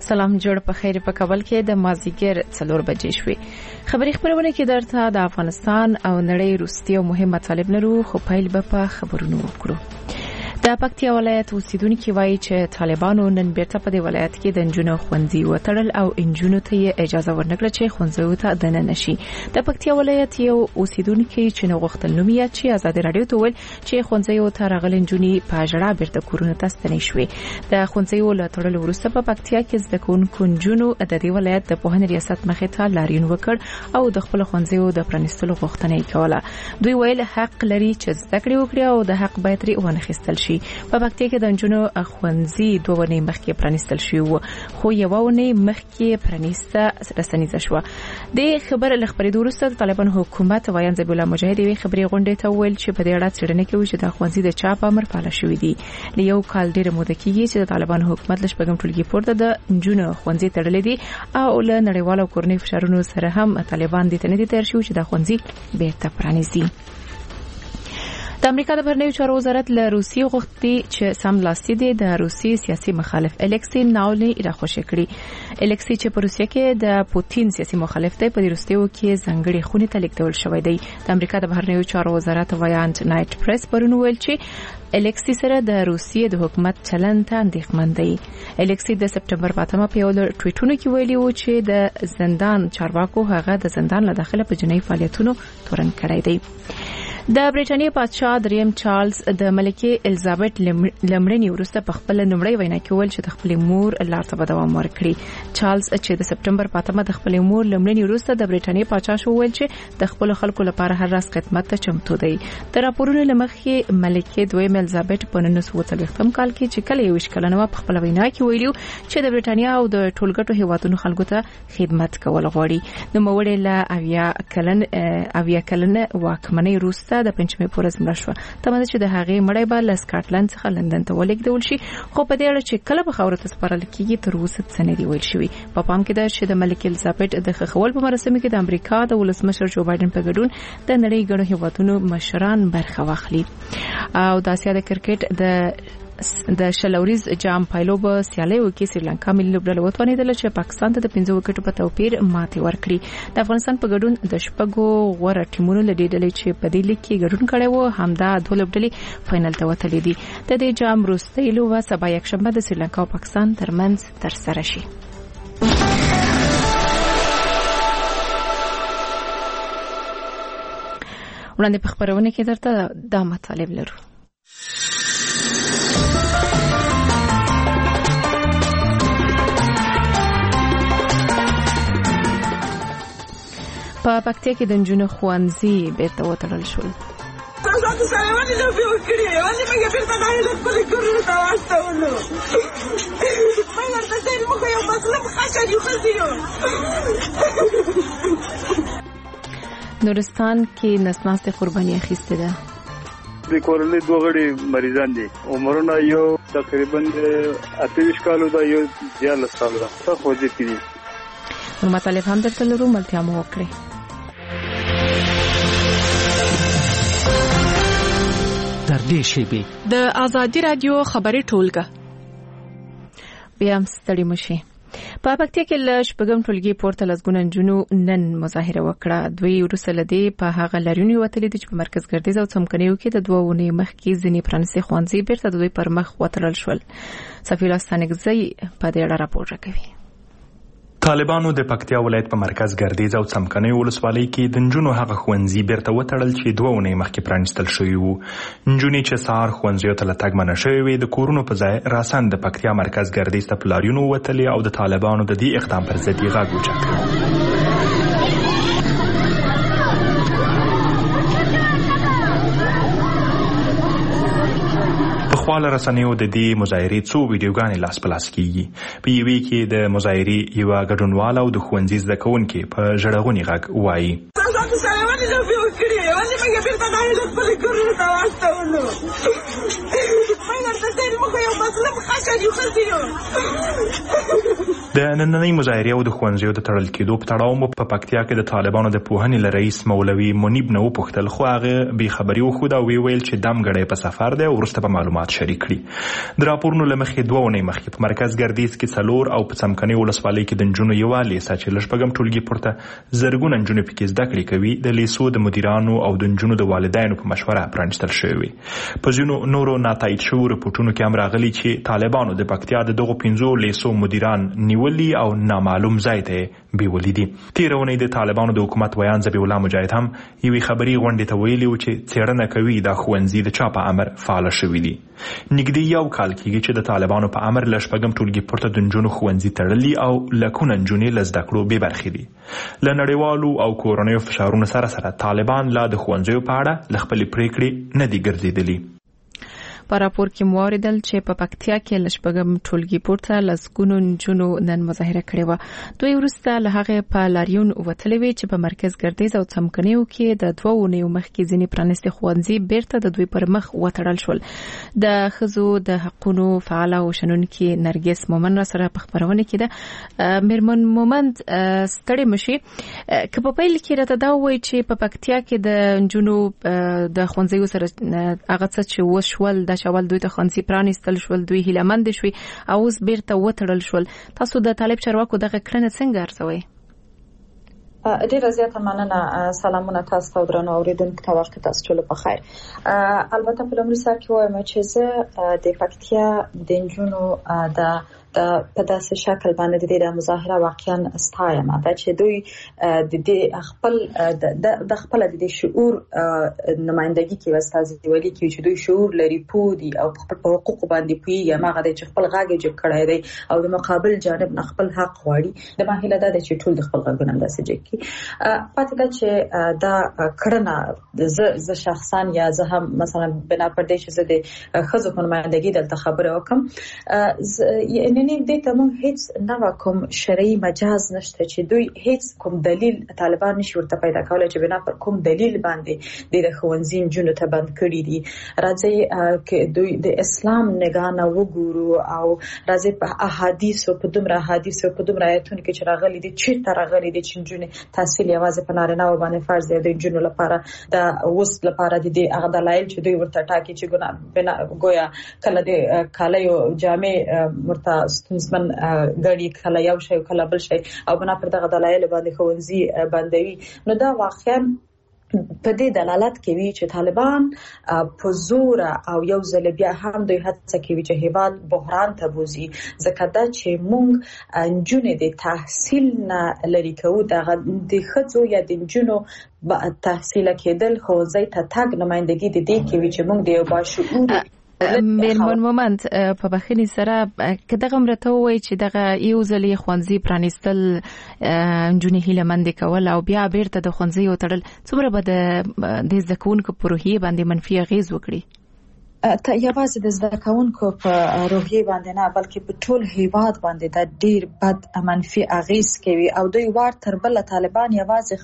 سلام جوړ په خیر په کابل کې د مازیګر 4 بجې شوې خبري خبرونه کې درته د افغانستان او نړۍ وروستي او مهم مطالب لرو خو پیل به په خبرونو وکړو د پکتیا ولایت اوسیدونکو وایي چې طالبانو نن بیرته په دې ولایت کې د انجونو خوندزي وتړل او انجونو ته اجازه ورنکړه چې خوندزي ته دننه شي د پکتیا ولایت یو اوسیدونکو چې نو غوښتل نومي چې آزاد رادیو ته ویل چې خوندزي ته راغلي انجونی په جړه بیرته کورونه ته ستنې شوې د خوندزي ولټړل وروسته په پکتیا کې زده کوونکو انجونو د دې ولایت د پوهنې ریاست مخې ته لاریون وکړ او د خپل خوندزي د پرانستلو غوښتنه یې کوله دوی ویل حق لري چې زده کړې وکړي او د حق باید لري ونخستل شي په پکتیا کې د انجونو خوندزي 2 ونې مخکې پرانستل شو خو یو ونې مخکې پرانسته رسنیزه شو د خبر لخبري وروسته طالبان حکومت وایي ځبول الله مجاهد وی خبري غونډه ته ویل چې په دې اړه څېړنه کوي چې د خوندزي د چاپ امر فعال شوی دی لیو کال ډیره موده کېږي چې د طالبان حکومت لږ پیغام ټولګي پورته د انجونو خوندزي تړلې دي او له نړیوالو کورنۍ فشارونو سره هم طالبان دې ته نه دي تیر شو چې د خوندزي بیرته پرانیزي د امریکا د بهرنیو چارو وزارت له روسیې غوښتي چې سملاسي د روسیې سیاسي مخالف الکسی ناولني راخوشي کړي الکسی چې په روسیې کې د پوتین سیاسي مخالف دی په روسیې کې ځنګړي خونې ته لیکل شوی دی د امریکا د بهرنیو چارو وزارت وایانت نایټ پریس پرون ویل چې الکسی سره د روسیې د حکومت چلند ته اندېښمن دی الکسی د سپټمبر 8 په یو ټویټونو کې ویلي و چې د زندان چارواکو هغه د زندان له داخله په جنایي فعالیتونو تورن کړی دی د برېټانیا بادشاه دریم چارلز د ملکه الیزابت لمړنی وروسته په خپل نمړی وینا کې ویل چې د خپل مور لارته به دوام ورکړي چارلز چې د سپټمبر 8 د خپل مور لمړنی وروسته د برېټانیا بادشاه شو ویل چې د خپل خلکو لپاره هر راز خدمت ته چمتو دی تر راپورونو لمخې ملکه دویم الیزابت په 1940 کال کې چې کله یو شکلنه په خپل وینا کې ویلو چې د برېټانیا او د ټولګټو هیوادونو خلکو ته خدمت کول غواړي نو موړې له اویا کلن واکمنۍ وروسته د پنځمې پورز مړ شو تمه چې د هغې مړی به له سکاټلند څخه لندن ته ولېږدول شي خو په دې اړه چې کله به خاورې ته سپارل کېږي تر اوسه څه نه دی ویل شوی په پام کې ده چې د ملکه الیزابت د خښول په مراسمو کې د امریکا د ولسمشر جو بایدن په ګډون د نړۍ ګڼو هیوادونو مشران برخه واخلي او د اسیا د کرکټ د شلوریز جام پایلوب سیالیو کې سریلانکا ملي لوبډله وتوانیدله چې پاکستان ته د 15 وکټو په توپیر ماتې ورکړي د افغانستان په ګډون د شپږو غوړه ټیمونو له ډلې چې په دې لیګ کې ګډون کړي وو همدا دوه لوبډلې فائنل ته وتلې دي د دې جام وروستۍ لوبه سبا یکشنبه د سریلانکا او پاکستان ترمنځ ترسره شي وړاندې په خبرونه کې درته دا مطالب لرو په پکتیا کې د انجونو خوندزي بیرته وتړل شول تاسو سره ولې نو وکړي ولې موږ بیرته نه خپل کورونه ته واستولو موږ ورته موږ یو مطلب خاصه یو خزیو نورستان کې نسناست قرباني اخیسته ده د کورلې دوه غړي مریضان دي عمرونه یو تقریبا 28 کالو دا یو 14 کالو ده څه خوځي کړي نو مطالب هم درته لرو ملتیا مو وکړي در دې شیبه د ازادي رادیو خبري ټولګه بیا هم ستړي مشي په پکتیا کې لږ پګم ټولګي پورته لزګون انجونو نن مظاهره وکړه دوی ورسره لدی په هغه لارونی وتلې چې په مرکز ګردیز او څمکنیو کې د 2 ونې مخ کې ځنی پرانسي خوانزي بیرته دوی پر مخ وترل شول سفیر استانګزي په دې اړه راپور راکوي طالبانو د پکتیا ولایت په مرکز ګردیز او څمکنیو ولسوالۍ کې د نجونو هغه خوندزي بیرته وتړل چې 2 ونې مخکې پرانستل شوی وو نجونې چې سهار خوندزیو ته له تګ منع شوې وې د کورونو په ځای راسن د پکتیا مرکز ګردیز ته پلاریونو وتلې او د طالبانو د دې اقدام پر ضد یې غږ اوچت کړ خپل رسنیو د دې مظاهرې څو ویډیوګانې لاس په لاس کیږي په یوې کې د مظاهرې یو ګډونوال او د ښوونځي زده کوونکي په ژړغوني غږ وایي تاسو سره ولې نو وکړي ولې موږ بیرته نه خپل کورونه ته واستولو موږ ورته موږ یو مطلب خاصه یو خزیو د نننۍ مظاهرې او د ښوونځیو د تړل کېدو په تړاو مو په پکتیا کې د طالبانو د پوهنې له رئیس مولوي منیب نه وپوښتل، خو هغه بې خبري وښوده او ویل چې دمګړی په سفر دی او وروسته به معلومات شریک کړي. د راپورونو له مخې 2 اونۍ مخکې په مرکز ګردیز کې 4 او په څمکنۍ ولسوالۍ کې د نجونو یوه لیسه چې له شپږم ټولګي پورته زرګونه نجونې پکې زده کړې کوي د لیسو د مدیرانو او د نجونو د والدینو په مشوره پرانیستل شوې وي. په ځینو نورو ناتایید شوو رپورټونو کې هم راغلي چې طالبانو د پکتیا د دغو 15 لیسو مدیران نیولي او نامعلوم ځای ته بیولي دي. تېره اونۍ د طالبانو د حکومت ویان ذبیح الله مجاهد هم یوې خبري غونډې ته ویلي و چې څېړنه کوي دا ښوونځي د چا په امر فعاله شوي دي. نږدې 1 کال کېږي چې د طالبانو په امر له شپږم ټولګي پورته د نجونو ښوونځي تړلي او لکونه نجونې له زده کړو بې برخې دي. له نړیوالو او کورنیو فشارونو سره طالبان لا د ښوونځیو په اړه له خپلې پریکړې نه دي ګرځېدلي. په راپور کې مو اوریدل چې په پکتیا کې له شپږم ټولګي پورته لسګونو نجونو نن مظاهره کړې وه. دوی وروسته له هغې په لاریون وتلې وې چې په مرکز ګردیز او څمکنیو کې د 2 اونیو مخکې ځینې پرانیستي ښوونځي بیرته د دوی پر مخ وتړل شول. د ښځو د حقونو فعاله او شنونکي نرګس مومن را سره په خبرونه کې ده. میرمن مومند ستړې مشي که په پیل کې راته دا وایي چې په پکتیا کې د نجونو د ښوونځیو سره هغه څه چې وشول د شوال دوی ته ښوونځي پرانیستل شول، دوی هیلهمند شوي او اوس بیرته وتړل شول. تاسو د طالب چارواکو دغه کړنه څنګه ارزوئ؟ ډیره زیاته مننه. سلامونه تاسو ته درنو اوریدونکو ته، وخت تاسو ټول په خیر. البته په لومړي سر کې وایم چې زه د پکتیا د نجونو په داسې شکل باندې د مظاهره واقعا ستایم چې دوی د خپل د شعور نمائندګي کوي، استازیتوالي کوي چې دوی شعور لري، پودي او خپل حقوق باندې پوي ماغه چې خپل غاګه جوړ کړی دی او د مقابل جانب نه خپل حق غواړي. د ماهله ده چې ټول د خپل غاګونه داسې جګي پاتې ده چې دا کړنه ز شخصا یا زه هم مثلا بنا پر دې چې زه د خزو په نمائندګي دلته خبره وکم، یعنی دې ته موږ هیڅ نه کوم شرعي مجاز نشته چې دوی هیڅ کوم دلیل طالبان نشي ورته پیدا کولای چې بنا پر کوم دلیل باندې د ښوونځي نجونو ته بند کړي دي. راځي چې دوی د اسلام نگاه نه وګورو او راځي په احادیث او په دومره آیتونو کې چې راغلي دي چې راغلي دي چې نجونې تحصیل یوازې په نارینه و باندې فرض دی، د نجونو لپاره د اوس لپاره د هغه دلایل چې دوی ورته ټاکي چې ګناه گویا کله د کالیو جامع ورته ستونزمن غړي کله یو شی کله بل شی او بنا پر دغه دلایل باندې ښوونځي بندوي. نو دا واقعا په دې دلالت کوي چې طالبان په زور او یو ځل بیا هم دوی هڅه کوي چې هیواد بحران ته بوزي، ځکه دا چې موږ نجونې د تحصیل نه لري کوو د ښځو یا د نجونو تحصیل کېدل ښوونځي ته تګ نمائندګي د دې کوي چې موږ د یو باشعور میرمن مومند په بخښنې سره که دغه مرته وایي چې دغه یو ځلې ښوونځي پرانیستل نجونې هیلهمندې کول او بیا بیرته د ښوونځیو تړل څومره به د زده کوونکو په روحیې باندې منفي اغېز وکړي؟ ته یوازې د زده کوونکو په روحیې باندې نه بلکې په ټول هیواد باندې دا ډیر بد منفي اغېز کوي او دوی وار تر بل طالبان یوازې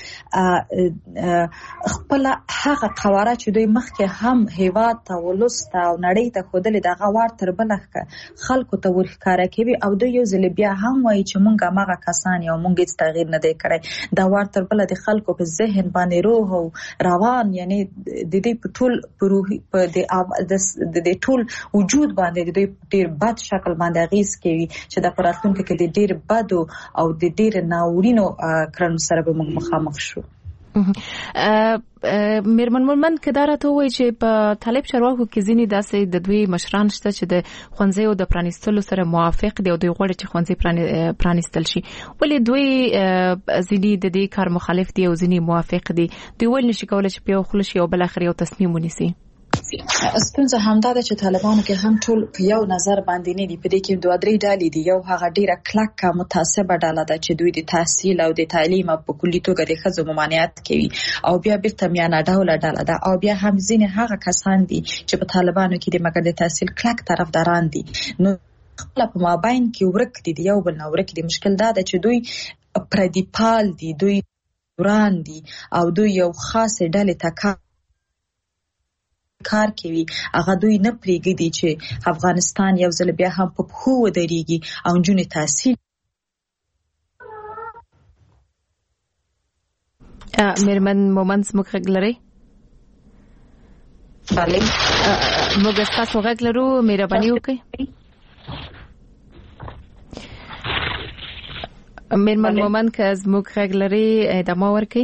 خپل هغه قواره چې دوی مخکې هم هیواد ته ولست او نړۍ ته خودلې دغه وار تر بل خلکو ته ورښکاره کوي او دوی یو ځل بیا هم وایي چې مونږه ماغه کسان یو مونږ هیڅ تغییر نه دی کړی. دا وار تر بل د خلکو په ذهن باندې روح او روان یعنی د دې په ټول په روحي په د ټول وجود باندې د ډیر بد شکل باندې اغیز کوي چې د پراتونکو کې د ډیر بد او د ډیر ناورینو کړنو سره به موږ مخامخ شو. میرمن مومند که دا راته وایي چې په طالب چارواکو کې ځینې داسې د دوی مشران شته چې د ښوونځیو د پرانیستلو سره موافق دي او دوی غواړي چې ښوونځي پرانیستل شي، ولې دوی ځینې د دې کار مخالف دي او ځینې موافق دي؟ دوی ولې نشي کولی چې په یو خوله شي او بل اخر یو تصمیم ونیسي؟ ستونزه همدا ده چې طالبانو کې هم ټول په یو نظر باندې نه دي. په دې کې 2-3 ډلې دي. یو هغه ډیره کلکه متعصبه ډله ده چې دوی د تحصیل او د تعلیم په کلي توګه د ښځو ممانعت کوي او بیا بیرته میانه ډوله ډله ده او بیا هم ځینې هغه کسان دي چې په طالبانو کې د مګر د تحصیل کلک طرفداران دي. نو خپل په مابین کې ورک دي، یو بل نه ورک دي. مشکل دا ده چې دوی پردیپال دي، دوی وران دي او دوی یو خاص ډلې ته کار کوي. هغه دوی نه پریږدي چې افغانستان یو ځل بیا هم په پښو ودرېږي او نجونې تحصیل میرمن مومن زموږ غږ لري؟ بله موږ تاسو غږ لرو، مهرباني وکړئ. میرمن مومن که زموږ غږ لري ادامه ورکړئ.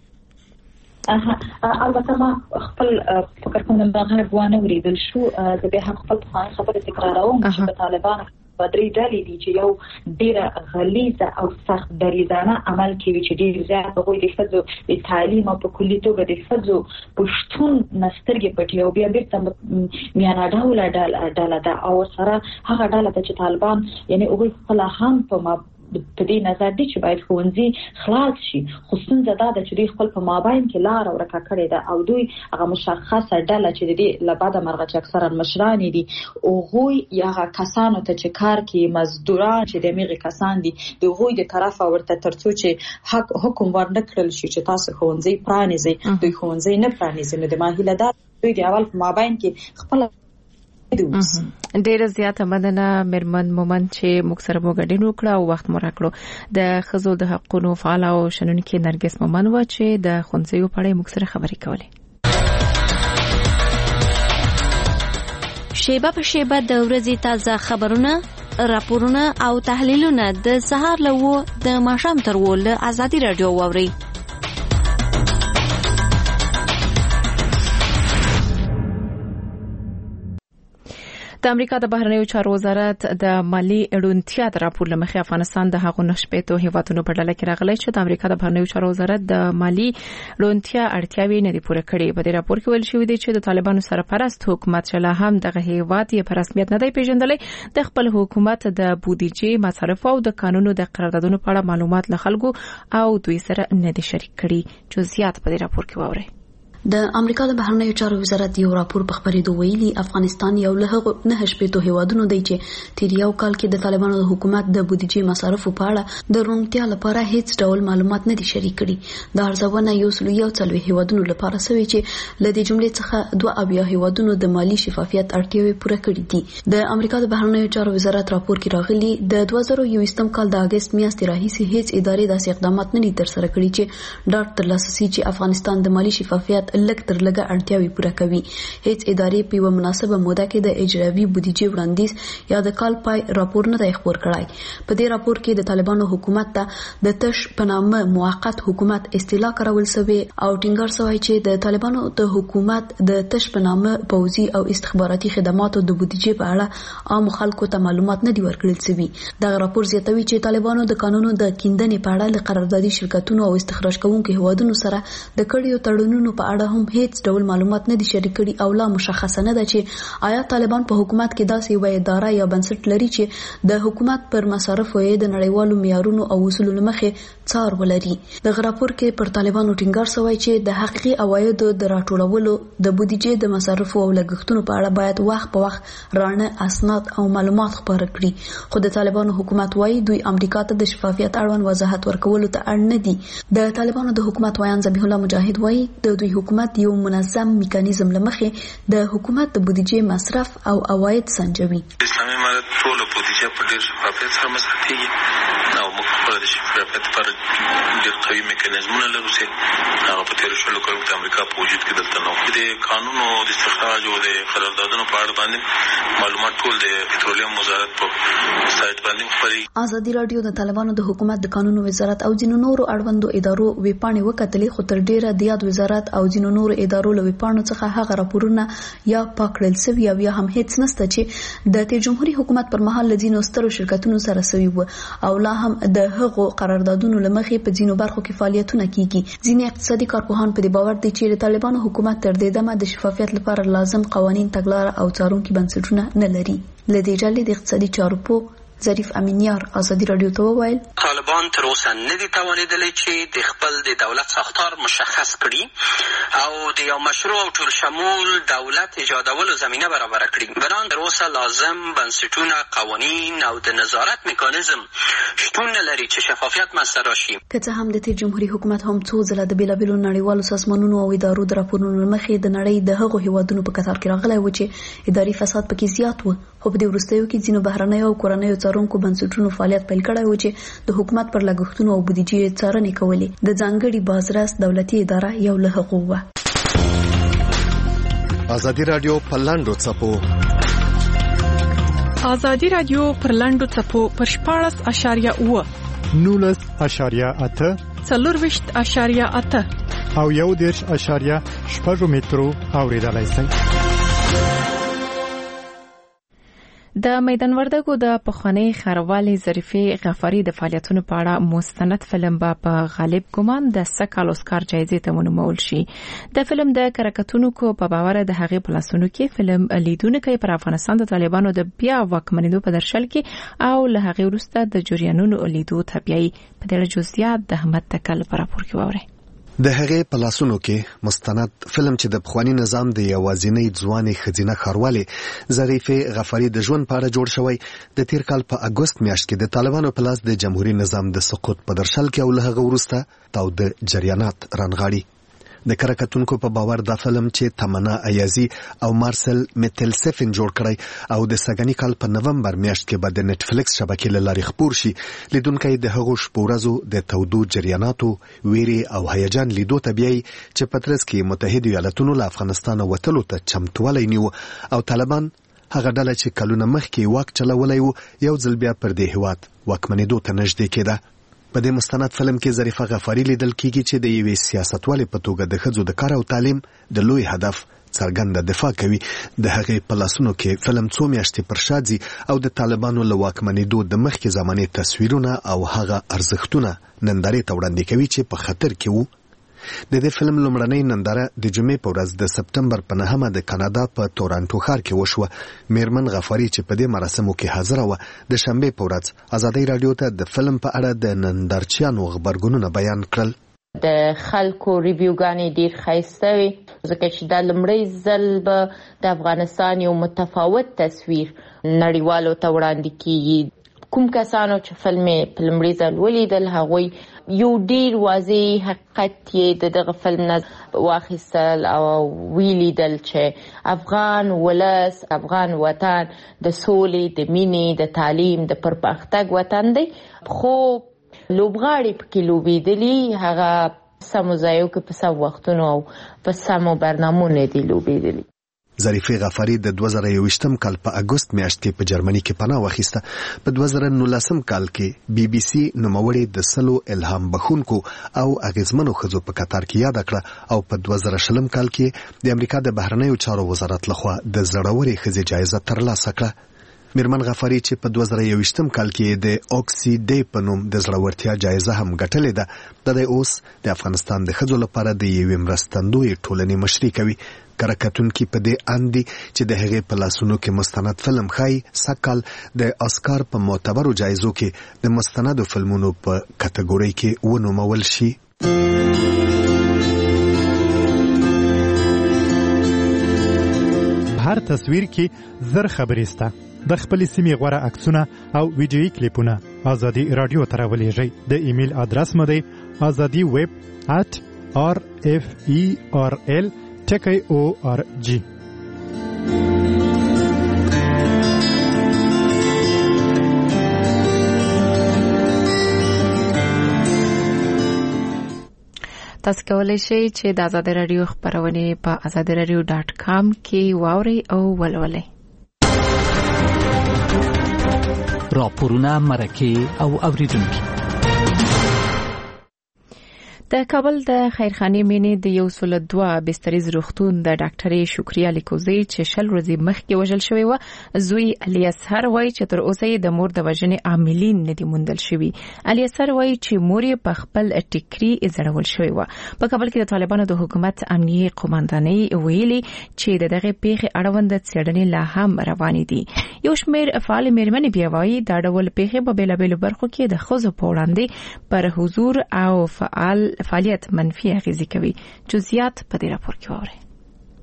البته ما خپل فکر کوم دا غږ وانه وریدل شو، زه به هم خپل خبره تکراروم چې طالبان بدري ډلې دي چې یو ډیره غلیظه او سخت دریزانه عمل کوي چې ډیر زیات هغوی د ښځو د تعلیم او په کلي توګه د ښځو پښتون نسترګې پټي او بیا بیرته میانه ډوله ډله ده او سره هغه ډله ده چې طالبان یعنی هغوی خپل هم په دې نظر دي چې باید ښوونځي خلاص شي، خو ستونزه دا ده چې دوی خپل په مابین کې لاره ورکه کړې ده او دوی هغه مشخصه ډله چې د دې له بده مرغه چې اکثرا مشران دي هغوی یا هغه کسانو ته چې کار کوي مزدوران چې د میغه کسان دي د هغوی د طرفه ورته ترڅو چې حکم ورنه کړل شي چې تاسو ښوونځي پرانیزئ، دوی ښوونځي نه پرانیزي. نو د ماهیله دا دوی د اول په مابین کې خپل ډیره زیاته مننه میرمن مومن چې موږ سره وګډین وکړه او وخت مو راکړو. د ښځو د حقوقو فعال او شنونکې نرګس مومن و چې د ښوونځیو په اړه موږ سره خبرې کولې. شیبه په شیبه د ورځې تازه خبرونه، راپورونه او تحلیلونه د سهار له و د ماښام تر و له آزادي رادیو واوري. د امریکا د بهرنیو چارو وزارت د مالی اړونتیا د راپور لمخې افغانستان د هغو نشپېتو هیوادونو په ډله کې راغلی چې د امریکا د بهرنیو چارو وزارت د مالی اړونتیا اړتیاوې نه دي پوره کړې. په دې راپور کې ویل شوی دی چې د طالبانو سرپرست حکومت چې لا هم دغه هیواد یې په رسمیت نه دی پیژندلی د خپل حکومت د بودیجې، مصارف او د قانونو د قراردادونو په اړه معلومات له خلکو او دوی سره نه دي شریک کړي. جزئیات په دې راپور کې واورئ. د امریکا د بهرنیو چارو وزارت یو راپور په خبرېدو ویلي افغانستان یو له هغو 9 شپېتو هیوادونو دی چې تیر یو کال کې د طالبانو د حکومت د بودیجې مصارفو په اړه د روڼتیا لپاره هیڅ ډول معلومات نه دي شریک کړي. د ارزونه یو هیوادونو لپاره سوي چې لدې جملې څخه 2 هیوادونو د مالی شفافیت اړتیاوې پوره کړې دي. د امریکا د بهرنیو چارو وزارت راپور کې راغلي د 2021 کال د اگست میاشتې راهیسې هیڅ ادارې داسې اقدامات نه دي ترسره کړي چې ډاټ ترلاسه شي چې افغانستان د مالی شفافیت لږ تر لږه اړتیاوې پوره کوي. هیڅ ادارې په یو مناسبه موده کې د اجرایي بودیجې وړاندیز یا د کال پای راپور نه دی خپور کړی. په دې راپور کې د طالبانو حکومت ته د تش په نامه موقت حکومت اصطلاح کارول شوی او ټینګار شوی چې د طالبانو د حکومت د تش په نامه پوځي او استخباراتي خدماتو د بودیجې په اړه عام خلکو ته معلومات نه دی ورکړل شوی. دا راپور زیاتوي چې طالبانو د قانونو د کیندنې په اړه له قراردادي شرکتونو او استخراج کوونکو هیوادونو سره د کړیو تړونونو په اړه هم هیڅ ډول معلومات نه دي شریک کړي او لا مشخصه نه ده چې آیا طالبان په حکومت کې داسې یو اداره یا بنسټ لري چې د حکومت پر مصارفو یې د نړیوالو معیارونو او اصولو مخې څار ولري. د راپور کې پر طالبانو ټینګار شوی چې د حقیقي عوایدو د راټولولو، د بودیجې د مصارفو او لګښتونو په اړه باید وخت په وخت رانه اسناد او معلومات خبره کړي. خو د طالبانو حکومت وايي دوی امریکا ته د شفافیت اړوند وضاحت ورکولو ته اړ نه دي. د طالبانو د حکومت وایان ذبیح الله مجاهد وايي د دوی حکومت یو منظم میکانیزم لمخې د حکومت د بودیجې مصرف او عواید سنجوي. اسلامي امارت ټول بودیجه په ډیر شفافیت سره مصرفيږي او موږ خپل د شفافیت لپاره ډیر قوي میکانیزمونه لرو چې هغه په تیر شلو کلونو کې امریکا په وجود کې دلته نو د قانونو د استخراج او د قراردادونو په اړه باندې معلومات ټول د پټرولیم وزارت په سایت باندې خپري. ازادي رادیو د طالبانو د حکومت د قانونو وزارت او ځینو نورو اړوندو ادارو ویپاڼې وکتلې، خو تر ډیره د یاد وزارت او ځینو نورو ادارو له ویپاڼو څخه هغه راپورونه یا پاکړل سوي او یا هم هیڅ نشته چې د تیر جمهوریت حکومت پر مهال لځینو سترو شرکتونو سره سوي و او لا هم د هغو قراردادونو لمخې په ځینو برخو کې فعالیتونه کیږي. ځینې اقتصادي کارپوهان په دې باور دي چې د طالبانو حکومت تر دې دمه د شفافیت لپاره لازم قوانین، تګلاره او څارونکي بنسټونه نه لري. لدې ډلې د اقتصادي چارو په ظریف امینیار ازادي رادیو ته وویل طالبان تر اوسه نه دي توانیدلی چې د خپل د دولت ساختار مشخص کړي او د یو مشروع او ټول شمول دولت ایجادولو زمینه برابر کړي. بنان تر اوسه لازم بنسټونه، قوانین او د نظارت میکانیزم شتون نه لري چې شفافیت منځته راشي. که څه هم د تیر جمهوریت حکومت هم څو ځله د بیلابیلو نړیوالو سازمانونو او ادارو د راپورونو مخې د نړۍ د هغو هیوادونو په کتار کې راغلی و چې اداري فساد پکې زیات و، خو په دې وروستیو کې ځینو بهرنیو او کورنیو څارونکو بنسټونو فعالیت پیل کړی و چې د حکومت پر لګښتونو او بودیجې څارنې کولې. د ځانګړي بازرس دولتي اداره یو له هغو وه. ازادي رادیو په لاندو څپو ازادي رادیو پر لاندو څپو پر 14.8 19.8 24.8 او 1.6 مترو اوریدلای شئ. د میدان وردګو د پخوانی خاروالي ظریفې غفاری د فعالیتونو په اړه مستند فلم په غالب ګمان د سکال اسکار جایزې ته ونومول شي. د فلم د کرکټونکو په باور د هغې په لاسونو کې فلم لیدونکو پر افغانستان د طالبانو د بیا واکمنېدو په درشل کې او له هغې وروسته د جریانونو لیدو تبعي په ډېر جزئیات د احمد تکل پر راپور کې واوري. د هغې په لاسونو کې مستند فلم چې د پخوانی نظام د یوازینۍ ځوانې ښځینه ښاروالې ظریفې غفاری د ژوند په اړه جوړ شوی د تیر کال په اګوست میاشت کې د طالبانو په لاس د جمهوریت نظام د سقوط په درشل کې او له هغه وروسته تاوده جریانات رانغاړي. د کرکټونکو په باور دا فلم چې تمنا ایازي او مارسل میتلسفن جوړ کړی او د سګنی کال په نومبر میاشت کې به د نتفلیکس شبکې له لارې خپور شي، لیدونکي د هغو شپورزو د تودو جریاناتو ویري او هیجان لیدو ته بیایي چې په ترڅ کې متحده ایالاتونو له افغانستان وتلو ته چمتوالی نیو او طالبان هغه ډله چې کلونه مخکې واک چلولی و یو ځل بیا پر دې هیواد واکمنېدو ته نږدې کېده. په دې مستند فلم کې ظریفه غفاری لیدل کیږي چې د یوې سیاستوالې په توګه د ښځو د کار او تعلیم د لوی هدف څرګنده دفاع کوي. د هغې په لاسونو کې فلم څو میاشتې پر شا ځي او د طالبانو له واکمنېدو د مخکې زمانې تصویرونه او هغه ارزښتونه نندارې ته وړاندې کوي چې په خطر کې وو. د دې فلم لومړنۍ ننداره د جمعې په ورځ د سپتمبر په 9 د کاناډا په تورانټو ښار کې وشوه. میرمن غفاری چې په دې مراسمو کې حاضر و د شنبې په ورځ ازادي رادیو ته د فلم په اړه د نندارچیانو خبرګونونه بیان کړل. د خلکو ریویوګانې ډیر ښایسته وي ځکه چې دا لومړی ځل به د افغانستان یو متفاوت تصویر نړیوالو ته وړاندې کیږي. کوم کسانو چې فلم په لومړي ځل ولیدل هغوی یو ډیر واضح حقیقت یې دغه فلم نه واخیستل او ویلیدل چې افغان ولس، افغان وطن د سولې، د مینې، د تعلیم، د پرمختګ وطن دی. خو لوبغاړي پکې لوبېدلي هغه سمو ځایو کې په سم وختونو او په سمو برنامونو دي لوبېدلي. ظریفې غفاری د 2021 کال په اګوست میاشت کې په جرمني کې پناه واخیسته. په 2019 کال کې بي بي سي نوموړې د سلو الهام بخونکو او اغیزمنو ښځو په قطار کې یاد کړه او په 2020 کال کې د امریکا د بهرنیو چارو وزارت لخوا د زړورې ښځې جایزه ترلاسه کړه. میرمن غفاری چې په 2021 کال کې د اوکسي ډے په نوم د زړورتیا جایزه هم ګټلې ده، د اوس د افغانستان د ښځو لپاره د یوې مرستندوی ټولنې مشري کوي. کرکټونکي په دې اندي چې د هغې په لاسونو کې مستند فلم ښایي سکال د اسکار په معتبرو جایزو کې د مستندو فلمونو په کټګورۍ کې ونومول شي. هر تصویر کې زر خبرې شته. د خپلې سیمې غوره عکسونه او ویډیویي کلیپونه ازادي رادیو ته راولېږئ. د ایمیل ادرس مو دی azadi@referl.org. تاسو کولی شئ چې د ازادي رادیو خبرونه په azadiradio.com کې واورئ او ولولئ. راپورونه، مرکې او اوریدونکي. د کابل د خیرخانې مینې د 102 بستریز روغتون د ډاکټرې شکریا لیکوزی چې شل ورځې مخکې وژل شوی و، زوی علي اصهر وایي چې تر اوسه د مور د وژنې عاملین نه دي موندل شوي. علي اصهر وایي چې مور یې په خپل ټیکري زړول شوی و. په کابل کې د طالبانو د حکومت امنیه قوماندانۍ ویلي چې دغه پیښې اړوند څېړنې لا هم روانې دي. یو شمېر فعال میرمنې بیا وایي دا ډول پیښې په بیلابیلو برخو کې د ښځو په وړاندې پر حضور او فعالیت منفي اغیزې کوي. جزئیات په دې راپور کې واورئ.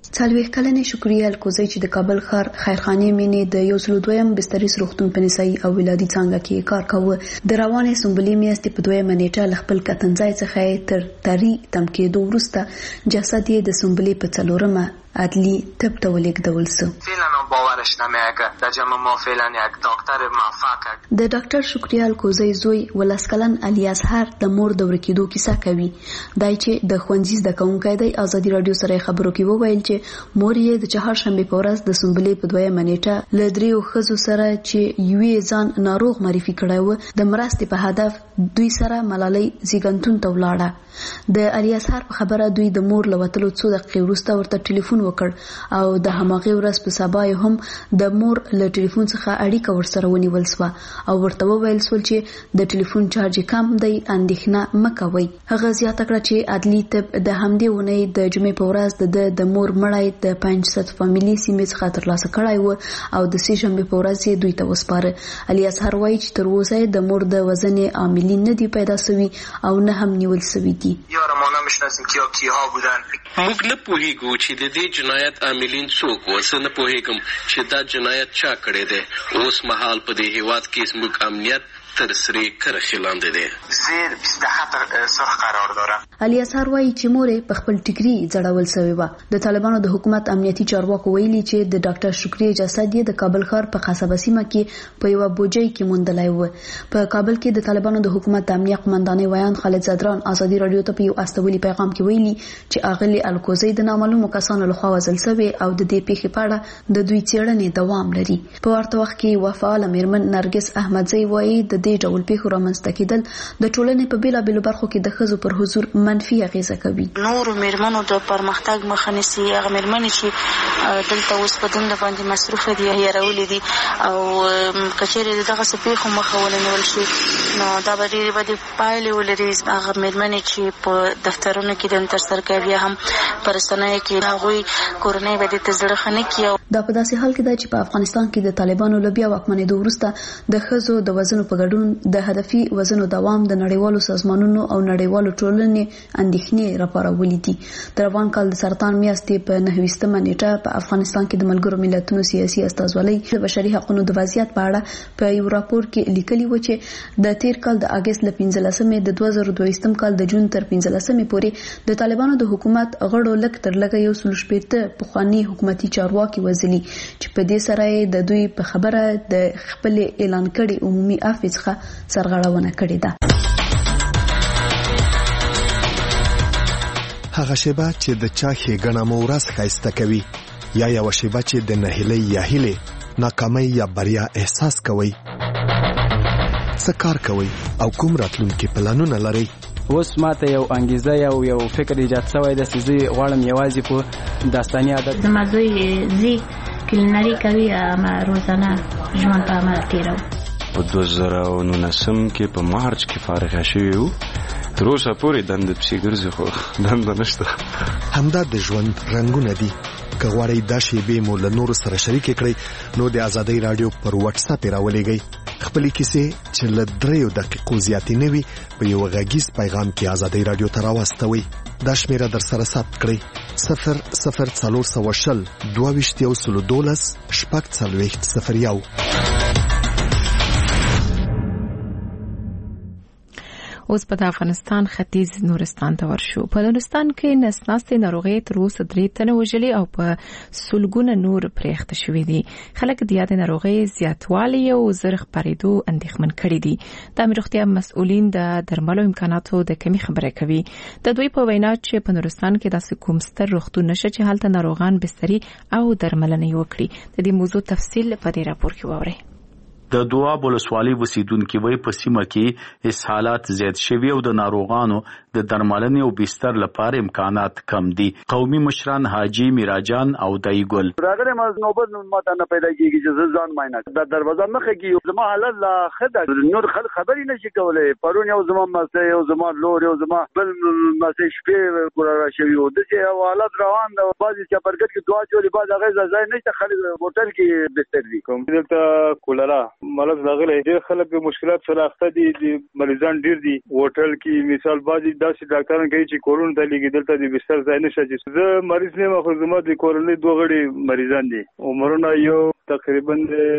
40 کلنې شکریه الکوزی چې د کابل ښار خیرخانې مینې د 102م بستریس روغتون په نسایي او ولادي څانګه کې کار کاوه. د روانې سنبلې میاشتې په 2 نیټه خپل کتنځای څخه تر تری تم کېدو وروسته جسد یې د سنبلې په 4مه عدلی طب ته ولېږدول شو. فعلا باورش نمیاد در جمع ما فعلا یک دکتر موفق. د ډاکټر شکریه الکوزی زوی ولسکلن علي اصهر د مور د ورکېدو کیسه کوي. دای چې د ښوونځي زده کوونکی دی ازادي رادیو سره خبرو کې وویل چې مور یې د چهارشنبه په ورځ د سنبلې په 2 نیټه له 3 ښځو سره چې یوې ځان ناروغ معرفي کړی و د مرستې په هدف دوی سره ملالۍ زیږنتون ته ولاړه. د علي اصهر په خبره دوی د مور له وتلو 2 دقیقې وروسته ورته ټلیفون وکړ او د هماغې ورځ په سبا یې هم د مور له ټلیفون څخه اړیکه ورسره ونیول شوه او ورته وویل شول چې د ټلیفون چارج کم دی اندېښنه مه کوئ. هغه زیاته کړه چې عدلي طب د همدې اونۍ د جمعې په ورځ د مور مړی د 500 فامیلي سیمې څخه ترلاسه کړی و او د سې شنبې په ورځ یې دوی ته وسپاره. علي اصهر وایي چې تر اوسه د مور د وزن عاملین نه دی پیدا شوي او نه هم نیول شوي دي. یارم ما نمیشناسیم کیا بودن. موږ نه پوهیږو چې د دې جنایت عاملین څوک و. زه نه پوهیږم چې دا جنایت چا کړی دی. اوس مهال په دې هیواد کې زموږ امنیت تر سری کرخې لاندې دی. زیر 27 سرخ قرار دارم. علي اصهر وایي چې مور په خپل ټیکري ځړول شوی و. د طالبانو د حکومت امنیتي چارواکو ویلي چې د ډاکټر شکریه جسد یې د کابل ښار په قصبه سیمه کې په یو بوجۍ کې موندلای و. په کابل کې د طالبانو د حکومت د امنیت قومندانۍ ویان خالد زدران ازادي رادیو ته په یو استولي پیغام کې ویلي چې اغلی الکوزی د نامعلومو کسانو لخوا وژل شوی او د دې پیښې په اړه د دوی څېړنې دوام لري. په ورته وخت کې وفاله میرمن نرګس احمدزی وایي د دې ډول پیښو رامنځته کېدل د ټولنې په بیلابېلو برخو کې د ښځو پر حضور منفي اغیزه کوي. نورو میرمنو د پرمختګ مخه نیسي. هغه میرمنې چې دلته اوس په دنده باندې مصروفه دي هیرولې دي او کچېرې دغه څه پیښو مخه ونیول شي نو دا به ډېرې بدې پایلې ولري. هغه میرمنې چې په دفترونو کې دنده ترسره کوي هم په رسنیو کې هغوی کورنۍ به دې ته زړه ښه نه کړي. دا په داسې حال کې ده چې په افغانستان کې د طالبانو له بیا واکمنېدو وروسته د ښځو د وزنو په ګډون د هدفي وزنو دوام د نړیوالو سازمانونو او نړیوالو ټولنې اندېښنې راپارولې دي. د روان کال د سرطان میاشتې په 9 نیټه په افغانستان کې د ملګرو ملتونو سیاسي استازولۍ د بشري حقوقو د وضعیت په اړه په یو راپور کې لیکلي و چې د تیر کال د اگست ل 15مې د 2022م کال د جون تر 15مې پورې د طالبانو د حکومت غړو لک تر لګه یو 160 پخوانی حکومتي چارواکي وزلي چې په دې سره د دوی په خبره د خپل اعلان کړي عمومي عفو څخه سرغړونه کړې ده. هغه شیبه چې د چا ښېګڼه مو ورځ ښایسته کوي یا یوه شیبه چې د نهیلۍ یا هیلې ناکامۍ یا بریا احساس کوئ. څه کار کوئ او کوم راتلونکي پلانونه لرئ؟ اوس ماته یو انګیزه یو فکر ایجاد شوی دی چې زه غواړم یوازې په داستاني عادت زما زوی زی کلینري کوي اما روزانه ژوند په عمل تیرو. په 2019 کې په مارچ کې فارغ شوی وو. تر اوسه پورې دنده پسې ګرځي خو دنده نشته. همدا د ژوند رنګونه دي. که غواړئ دا شیبې مو له نورو سره شریکې کړئ نو د ازادۍ رادیو پر واتس اپ راولېږئ. خپلې کیسې چې له 3 دقیقو زیاتې نه وي په یو غږیز پیغام کې ازادۍ رادیو ته راواستوئ. دا شمیره در سره ثبت کړئ 00420 22 12 اوس په افغانستان ختیځ نورستان ته ورشو. په نورستان کې نسناستې ناروغي تر اوسه 3 تنه وژلي او په سلګونه نور پرېښته شوي دي. خلک د یاد ناروغي زیاتوالی او زر خپرېدو اندېښمن کړي دي. د امنیت روغتیا مسؤلین د درملو امکاناتو د کمی خبره کوي. د دوی په وینا چې په نورستان کې داسې کوم ستر روغتون نشته چې هلته ناروغان بستري او درملنه وکړي. د دې موضوع تفصیل په دې راپور کې واورئ. د دواب ولسوالۍ اوسیدونکو وایي په سیمه کې اسهالات زیات شوي او د ناروغانو د درملنې او بستر لپاره امکانات کم دي. قومي مشران حاجی میراجان او دایګل راغله ما نوبت ماته نه پیدا کیږي چې ځان ماینه د دروازه مخه کې زما حالت لا خدای نور خبرې نشي کولای. پرون یو زما مسته یو زما لور یو زما بل مسته شپې ګورا شوی و د چې حالت روان د بازي چې پرګټ کې دعا چولې باز هغه ځای نه خلک هوټل کې بستر دي. کوم دلته کولرا ملک راغله ډېر خلک مشکلات سره اخته دي. مریضان ډېر دي. هوټل کې مثال بازي داسې ډاکټران کوي چې کورونه ته لګي دلته د بستر ځای نشته چې زه مریض نه یم خو زما د کورنۍ دوه غړي مریضان دي عمرونه یو تقریبا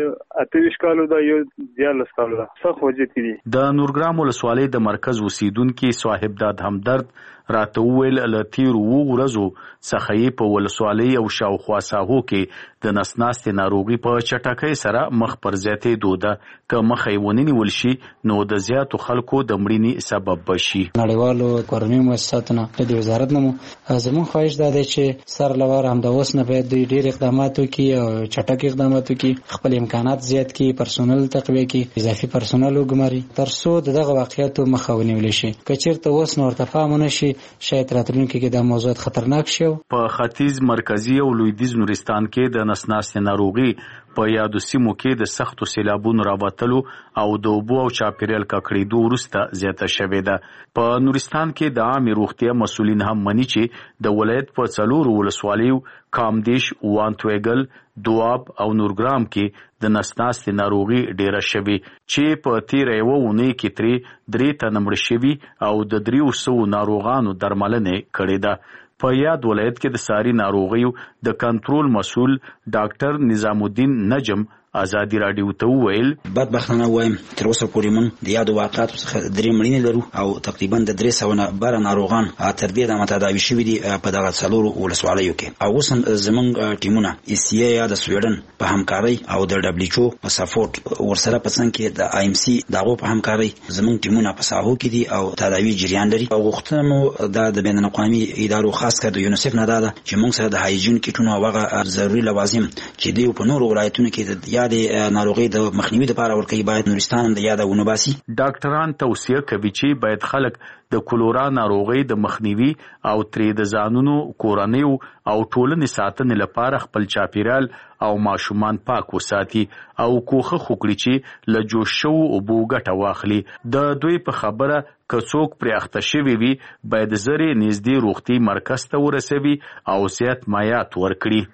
28 کالو دا یو 14 کالو دا څه خوځې دي د نورګرام ولسوالۍ د مرکز اوسیدونکو صاحب داد همدرد راته ویل لتیر ورځو څخه په ولسوالۍ او شاوخوا ساحو کې د نسناستې ناروغي په چټکۍ سره مخ پر زیاتې دوده که مخې ونی ول شي نو د زیاتو خلکو د مړینې سبب بشي. نړیوالو کورنۍ مؤسساتونو د وزارت نمو زموږ خواهش ده چې سر لور هم د اوس نه باید دوی ډېر اقدامات وکړي او چټک اقدامات وکړي خپل امکانات زیات کړي پرسونل تقویه کړي اضافي پرسونل وګماري تر څو دغه واقعیتو مخه ونیول شي که چیرته اوس نور تفاهم نشي شاید راتلونکي کې د موضوعات خطرناک شي. په ختیځ مرکزی او لویدیځ نورستان کې د نسناستې ناروغي په یادو سیمو کې د سختو سیلابونو راوتلو او د اوبو او چاپیریال ککړېدو وروسته زیاته شوې ده. په نورستان کې د عامې روغتیا مسؤلین هم مني چې د ولایت په 4 ولسوالیو کامدیش، وانتویګل، دواب او نورګرام کې د نسناستې ناروغي ډیره شوې چې په تیره یوه اونۍ کې ترې 3 تنه مړه شوي او د 300 ناروغانو درملنه کړې ده. په یاد ولایت کې د ساري ناروغیو د کنټرول مسؤل ډاکټر نظام الدین نجم ازادي رادیو ته وویل بدبختانه وایم تر اوسه پورې موږ د یادو واقعاتو څخه 3 مړینې لرو او تقریبا د 300 نه بره ناروغان تر دې دمه تداوي شوي دي په دغه 4 ولسوالیو کې او اوس هم زموږ ټیمونه ایسیا یا د سویډن په همکارۍ او د دبليو ایچ او په سپورټ ورسره په څنګ کې د آی ام سی دغه په همکارۍ زموږ ټیمونه په ساحو کې دي او تداوي جریان لري او غوښتنه مو د بین الاقوامي ادارو خاص کر د یونیسف نه ده چې موږ سره د هایجین کیټونو هغه ضروري لوازم چې دی په نورو ولایتونو کې د یادې ناروغي د مخنیوي لپاره ورکوي باید نورستان د یادونه باسي. ډاکټران توصیه کوي چې باید خلک د کولورا ناروغي د مخنیوي او ترې د ځانونو کورنیو او ټولنې ساتنې لپاره خپل چاپیریال او ماشومان پاک وساتي او کوخه وکړي چې له جوش شو او بو ګټه واخلي. د دوی په خبره که څوک پرې اخته شوي وي باید زری نږدې روغتي مرکز ته ورسوي او زیات مایات ورکړي.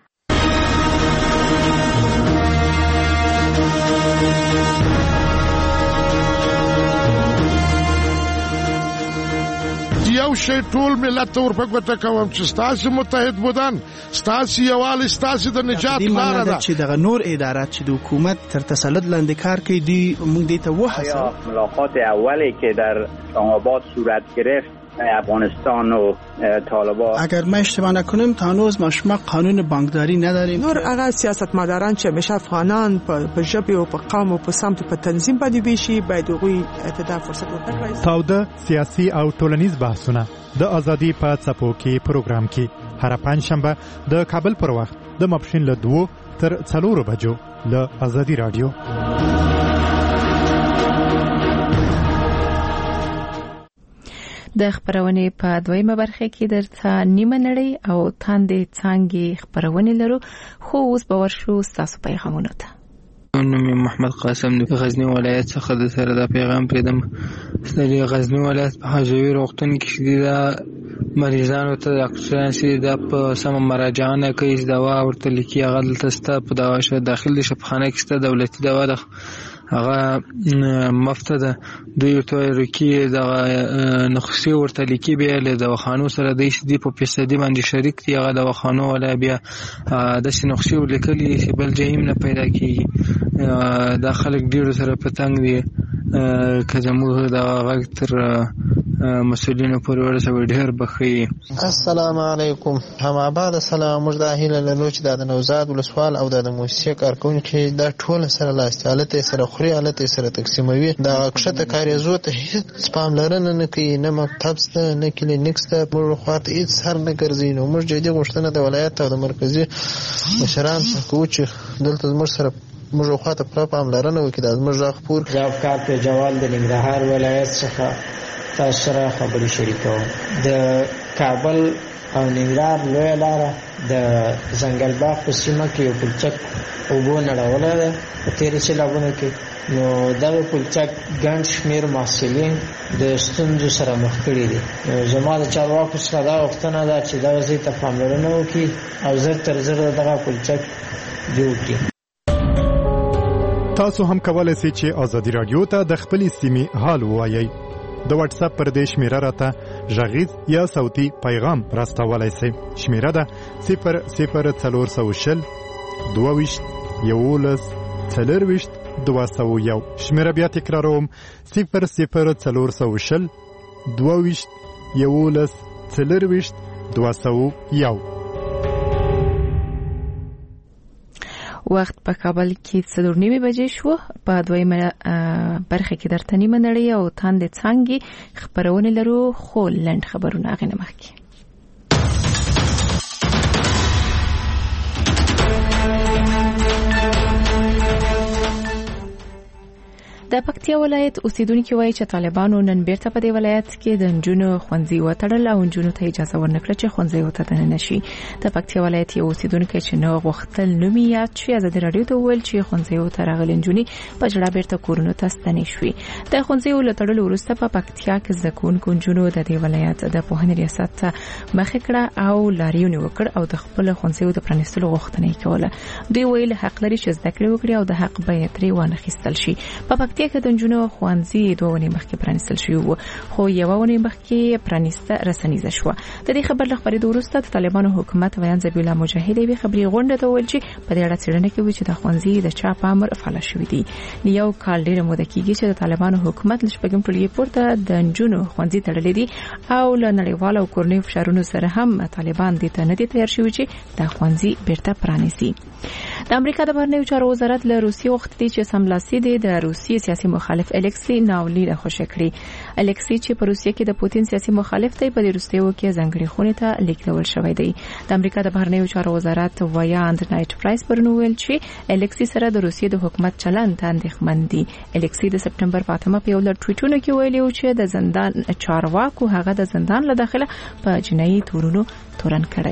یو شی ټول ملت ته ورپګوته کوم چې ستاسو متحد بودن ستاسو یووالی ستاسو د نجات لاره ده چې دغه نور ادارات چې د حکومت تر تسلط لاندې کار کوي دی موږ دې ته وحسه ملاقات اولی که در آباد صورت گرفت افغانستان و طالبان اگر ما اشتباه نکنیم تا هنوز ما قانون بانکداری نداریم. نور هغه سیاستمداران چې همیشه افغانان په ژبه او په قوم او په سمت په تنظیم باندې ویشي باید هغوی ته فرصت ورکړي. تاوده سیاسي او ټولنیز بحثونه د ازادي په څپو کې پروګرام کې هر پنځشنبه د کابل پر وخت د ماپښین له 2 تر 4 بجو له ازادي رادیو. د خبرونې په دویمه برخه کې درته نیمه نړۍ او تاندې څنګه خبرونه لرو خو اوس به ورشو تاسو پیغامونه ته. نوم محمد قاسم د غزنی ولایت څخه د سره د پیغام پریدم. د غزنی ولایت په حاجوی روغتون کې د مریضانو ته ډاکټران چې د په سم مراجعه کوي دوا ورته لیکي هغه دلته ست په دوا شه داخل شفاخانه کې ست دولتي دوا ده هغه مفتده دوی ته رکی د نخسي ورته لیکي بیا له دواخانو سره د دې په فیصدي باندې شریک دي هغه دواخانو ولا بیا د نخسي ورلیکلي چې بل جهیم نه پیدا کیږي د خلک ډیر سره پتنګ دي که زموږ د غږ تر مسؤلینو پورې ورسوي ډیر بخي. السلام علیکم هم آباد سلام مجداهل لنو چې د نوزاد ولسوال او د موسسه کارکونکو د ټول سره لاستالته سره خوري الته سره تقسیموي د کښته کاریزو ته هیڅ پاملرنه نه کوي نه مکتب ست نه کلینیک ست پر خواته هیڅ سر نه ګرځي. نو موږ جدي غوښتنه د ولایت او د مرکزی مشران څخه کوچ دلته موږ سره موږ خواته پر پاملرنه وکړي د موږ خپور ځواب په جوال د ننګرهار ولایت څخه تاسو سره خبري شریکوم. د کابل او ننګرهار لوی لاره د ځنګل باغ په سیمه کې یو پلچک وګو نړوله ده په تیرې سیلابونو کې نو دا پلچک ګڼ شمېر محصلین د ستونزو سره مخ کړي دي. زما د چارواکو څخه دا غوښتنه ده چې دغه ځای ته پاملرنه وکړي او زر تر زر دغه پلچک جوړ کړي. تاسو هم کولای شئ چې ازادي رادیو ته د خپل سیمې حال ووایئ. د واتس اپ پر دې شمیره راته ژغیز یا صوتي پیغام راستولای شئ. شمیره ده 00420 22 11 40 201. شمیره بیا تکراروم 00420 22 11 40 201. وخت په کابل کې 4:30 بجې شو. په دویمه برخه کې درته نیمه نړۍ او تاند څنګه خبرونه لرو، خو لند خبرونه غنه مخکې. د پکتیا ولایت اوسیدونکو وایي چې طالبانو نن بیرته په دې ولایت کې د نجونو ښوونځي وتړل او نجونو ته اجازه ورنکړه چې ښوونځي وتړل نشي. د پکتیا ولایت یو اوسیدونکو چې نو غوښتل نومي یاد شي ازادي راډیو ته ویل چې ښوونځي وتړل نجونې په جړه بیرته کورونو ته ستنې شوې. د ښوونځي ولتړل وروسته په پکتیا کې زکونکو نجونو د دې ولایت د پوهنې ریاست ته مخه کړه او لاریون وکړ او د خپل ښوونځي د پرانیستلو غوښتنه کوله. دوی ویل حق لري چې زده کړې وکړي او د حق بیه ترې وانخیستل شي. په پکتیا کې د نجونو ښوونځي 2 ونې مخکې پرانیستل شوی وو، خو 1 ونې مخکې پرانیسته رسنیزه شو. د دې خبر له خبرېدو وروسته د طالبانو حکومت ویان ذبیح الله مجاهد یې خبري غونډه ته ویل چې په دې اړه څېړنه کوي چې د ښوونځي د چا په امر فعال شوی دی. یو کال ډېر موده کېږي چې د طالبانو حکومت له شپږم ټولګي پورته د نجونو ښوونځي تړلې دي او له نړیوالو او کورنیو فشارونو سره هم طالبان دې ته نه دي تیار شوي چې د ښوونځي بیرته پرانیسي. د امریکا د بهرنیو چارو وزارت له روسیې وغوښتي چې سملاسي د روسیې سیاسي مخالف الکسی ناولني راخوشي کړي. الکسی چې په روسیې کې د پوتین سیاسي مخالف دی په روسیې کې ځنګړي خونې ته لیکل شوی دی. د امریکا د بهرنیو چارو وزارت ویاند نایټ پرایس پرنوول چې الکسی سره د روسیې د حکومت چلند اندېښمن دي. الکسی د سپټمبر په اتمه په یو لړ ټویټونو کې ویلي چې د زندان چارواکو هغه د زندان له داخله په جنایي تورونو تورن کړی.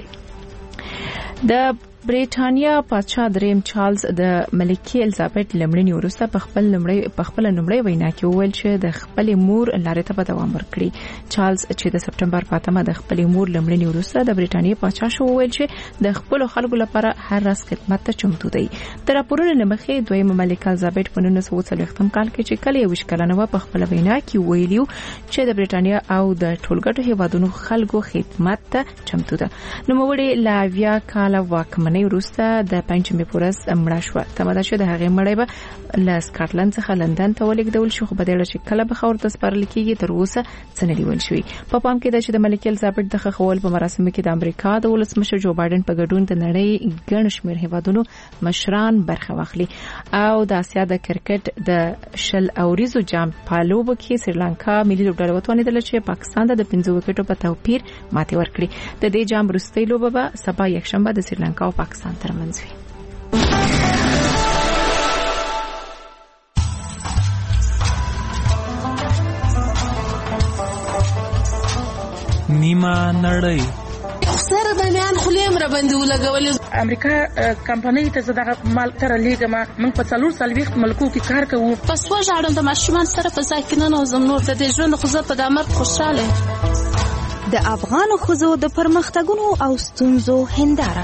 د بریټانیا پادشاه دریم چارلز د ملکه الیزابت لمړنی وروسته په خپل لمړی وینا کې وویل چې د خپل مور لارې ته به دوام ورکړي. چارلز چې د سپټمبر په اتمه د خپل مور لمړنی وروسته د بریټانیا پادشاه شو وویل چې د خپل خلکو لپاره هر راز خدمت ته چمتو دی. تر راپورونو لمخې دویمه ملکه الیزابت په 1940 کال کې چې کله 20 کلنه و په خپل وینا کې ویلیو چې د بریټانیا او د ټولګټو هیوادونو خلکو خدمت ته چمتو ده. نو موږ لا بیا کال واکمنۍ وروسته د پنځمې پورس مړه شو. تماده چې د هغې مړی به له سکاټلند څخه لندن ته ولېږدول شو، خو په دې اړه چې کله به خاور ته سپارل کېږي تر اوسه څه نه نیول شوي. په پام کې ده چې د ملکه الیزابت د خښول په مراسمو کې د امریکا د ولسمشر جو بایدن په ګډون د نړۍ ګڼ شمېر هیوادونو مشران برخه واخلي او د اسیا د کرکټ د 20 اوریزو جام په لوبو کې سریلانکا ملي لوبډله وتوانېدله چې پاکستان ته د 5 وکټو په توپیر ماتې ورکړي. د دې جام وروستۍ لوبه به سبا یکشنبه د سریلانکا او پاکستان ترمنځ وي. نیمه نړۍ سره د میان خلیم را باندې ولګولې. امریکا کمپنۍ ته زړه مال تر لیګه من په 440 ملکو کې کار کوو. پس وژاړم د ماشومان سره په ځای کې نه نوزم نور د ژوند خو زه په دمر خوشاله. د افغان ښځو د پرمختګونو او ستونزو هنداره.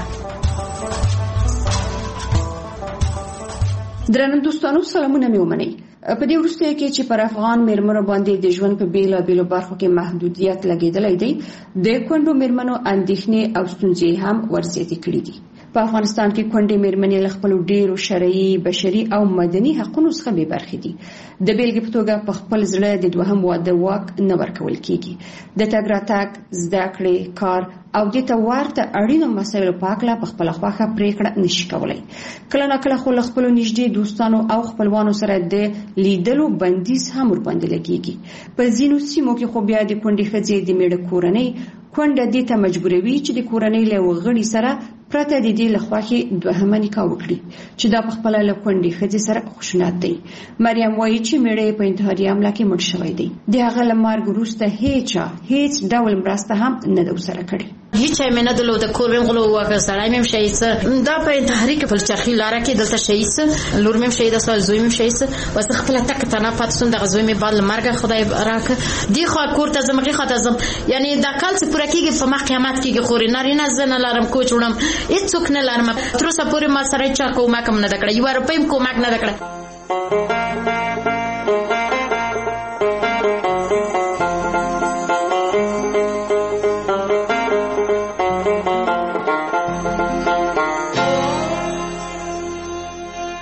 درنو دوستانو سلامونه مې ومنئ. په دې وروسته کې چې پر افغان میرمنو باندې د ژوند په بیلابیلو برخو کې محدودیت لګیدلی دی، د کونډو میرمنو اندېښنې او ستونزې هم ورزیاتې کړې دي. په افغانستان کې کونډې میرمنې له خپلو ډېرو شرعي، بشري او مدني حقونو څخه بې برخې دي. د بیلګې په توګه په خپل زړه د دوهم واده واک نه ورکول کېږي. د تګ راتګ، زده کړې، کار او د ته ورته اړینو مسایلو په اړه په خپله خوښه پریکړه نشي کولی. کله ناکله خو له خپلو نږدې دوستانو او خپلوانو سره د لیدلو بندیز هم ورباندې لګېږي. په ځینو سیمو کې خو بیا د کونډې ښځې د میړه کورنۍ کونډه دې ته مجبوروي چې د کورنۍ له غړي سره پرته د دې له خوښې دوهمه نکاح وکړي، چې دا په خپله له کونډې ښځې سره خشونت دی. مریم وایي چې میړه یې په انتحاري حمله کې مړ شوی دی. د هغه له مرګ وروسته هیڅ ډول مرسته هم نه ده ورسره کړې. هیڅ مې نه درلوده، کور مې غلو وکړ، سړی مې شهید څه دا په انتحاري کې په چرخي لاره کې دلته شهید څه لور مې شهید سو، زوی مې شهید څه واسه خپل تک تنه پات سون د غزوی مې بال مرګ خدای راک دی خو کور ته زمغي خاطر زم یعنی دا کال څه پوره کېږي په مخ قیامت کېږي خوري نارینه زنه لارم کوچ وړم هیڅوک نه لارم تر اوسه پورې ما سره چا کومک هم نه دکړه یو روپیم کومک نه دکړه.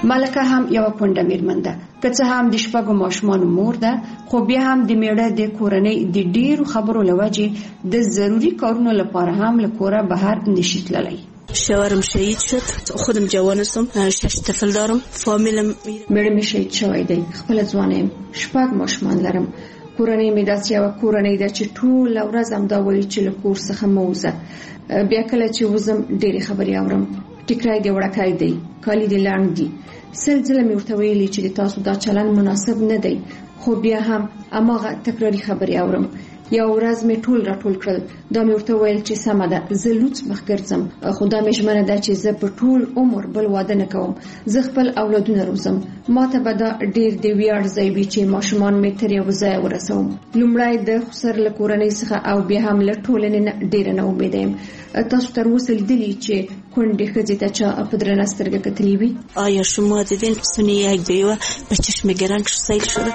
ملکه هم یو کونډه میرمن ده، که څه هم د شپږو ماشومانو مور ده، خو بیا هم د میړه د کورنۍ د ډیرو خبرو لوجې د ضروری کارونو لپاره هم له کوره بهر نشي تللی. شوهرم شهید شد، خودم جوان هستم، 6 طفل دارم، فامیلم میړه می شهید شوی دی، خپل ځوانم، 6 ماشومان لرم. کورنۍ می داسې یو کورنۍ ده چې ټول ورځ هم دا وایي چې له کور څخه مه وځه. بیا کله چې وځم ډېرې خبرې اورم، ټیکری دی وړکای دی، کالي دی لاند دي. سلسله مې ورته ویلي چې تاسو دا چلن مناسب نه دی، خو بیا هم اماغه تکراری خبرې اورم. یو ورځ مې ټول راټول کړل، دا مې ورته ویل چې سمه ده، زه لوڅ مخ ګرځم، خو دا مې ژمنه ده چې زه په ټول عمر بل واده نه کوم. زه خپل اولادونه روزم، ما ته به دا ډېر د ویاړ ځای وي چې ماشومان مې تر یو ځای ورسوم. لومړی د خسر له کورنۍ څخه او بیا هم له ټولنې نه ډېره نه امیده یم. تاسو تر اوسه لیدلي چې کونډې ښځې ته چا په درنه سترګه کتلي وي؟ آیا شما دیدین سنی یک بیوه به چشم گرنگ سیل شده؟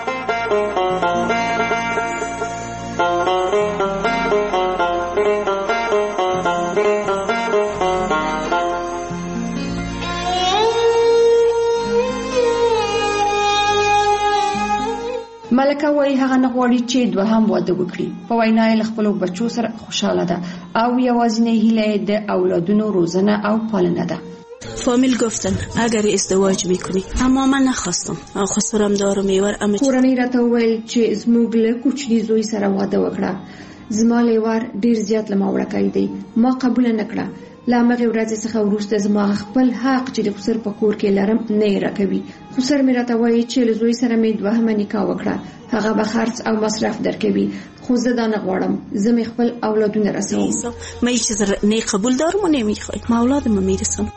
ملکه وایي هغه نه غواړي چې دوهم واده وکړي. په وینا یې له خپلو بچو سره خوشحاله ده او یوازینۍ هیله یې د اولادونو روزنه او پالنه ده. فامیل گفتن اگر ازدواج میکنی، اما من نخواستم، خسرم دارم میور. کورنۍ راته وویل چې زموږ له کوچني زوی سره واده وکړه. زما لیوار ډیر زیات له ما وړکای دی، ما قبول نه کړه. لا مغه ورځ څخه وروسته زما خپل حق چې د خسر په کور کې لرم نه راکوي. خسر مې راته وایي چې له زوی سره مې دوهمه نکاح وکړه، هغه به خرڅ او مصرف درکوي، خو زه دا نه غواړم، زه مې خپل اولادونه رسوم. مې چې نه قبول دارم و نمیخوای، ما اولادم میرسم.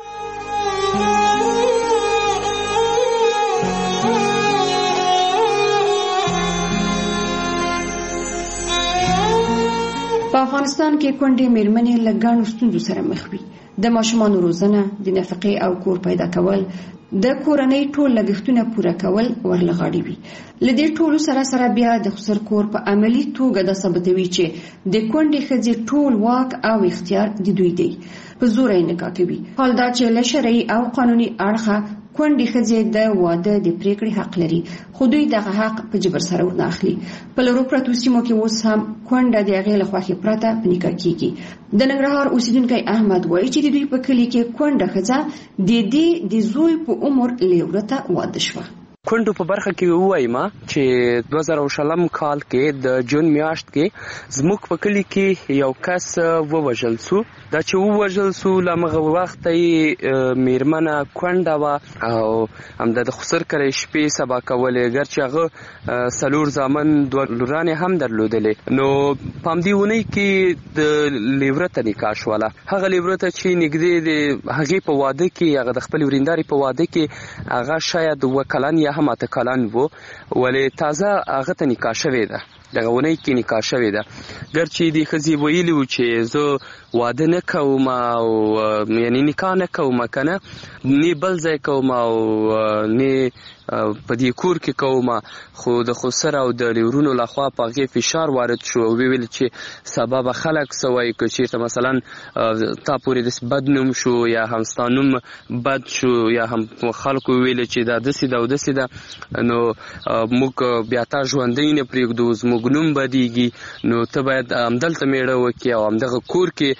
په افغانستان کې کونډې میرمنې له ګڼو ستونزو سره مخ وي. د ماشومانو روزنه، د نفقې او کور پیدا کول، د کورنۍ ټول لګښتونه پوره کول ورلغاړي وي. له دې ټولو سره بیا د خسر کور په عملی توګه د ثابتوي چې د کونډې ښځې ټول واک او اختیار د دوی دی، په زور یې نکاح کوي. حال دا چې له شرعي او قانوني اړخه کونډې ښځې د واده د پریکړې حق لري، خو دوی دغه حق په جبر سره ورنه اخلي. په لرو پرتو سیمو کې اوس هم کونډه د هغې له خوښې پرته په نکاح کیږي. د ننګرهار اوسیدونکی احمد وایي چې د دوی په کلي کې کونډه ښځه د دې د زوی په عمر له ورته واده شوه. کونډو په برخه کې ووایم چې 2020 کال کې د جون میاشت کې زموږ په کلی کې یو کس ووژل سو. دا چې ووژل سو لمغه وخت یې میرمنه کونډه و او هم د خسر کرے شپې سبا کولې، ګرچې هغه سلور زامن دوه لورانې هم درلودلې. نو پامدیونی کې د لیورته نکاح شوله. هغه لیورته چې نږدې د هغې په واده کې هغه د خپل ورینداري په واده کې هغه شاید وکلن یا هم اته کلن وو، ولې تازه هغه ته نکاح شوې ده، دغه ونی کې نکاح شوې ده. ګرچې د ښځې ویلي و چې زه واده نه کوم او یعنی نکاح نه کوم، کنه نه بل ځای کوم او نه په دې کور کې کوم، خو د خسر او د لیورونو لخوا په هغې فشار وارد شو او ویل چې سبب خلک سوای که چېرته مثلا تا پورې داسې بد نوم شو یا هم ستا نوم بد شو یا هم خلکو ویل چې دا داسې ده او داسې ده، نو موږ بیا تا ژوندی نه پرېږدو، زموږ نوم بدیږي، نو ته باید همدلته میړه وکړې او همدغه کور کې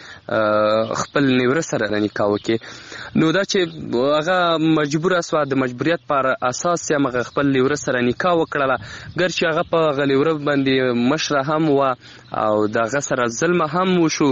خپل نیوره سره نکاح وکړې. نو دا چې هغه مجبوره سوه، د مجبوریت پر اساس یې هغه خپل لیوره سره نکاح وکړله، ګرچې هغه په هغه لیوره باندې مشره هم وه او د هغه سره ظلم هم وشو.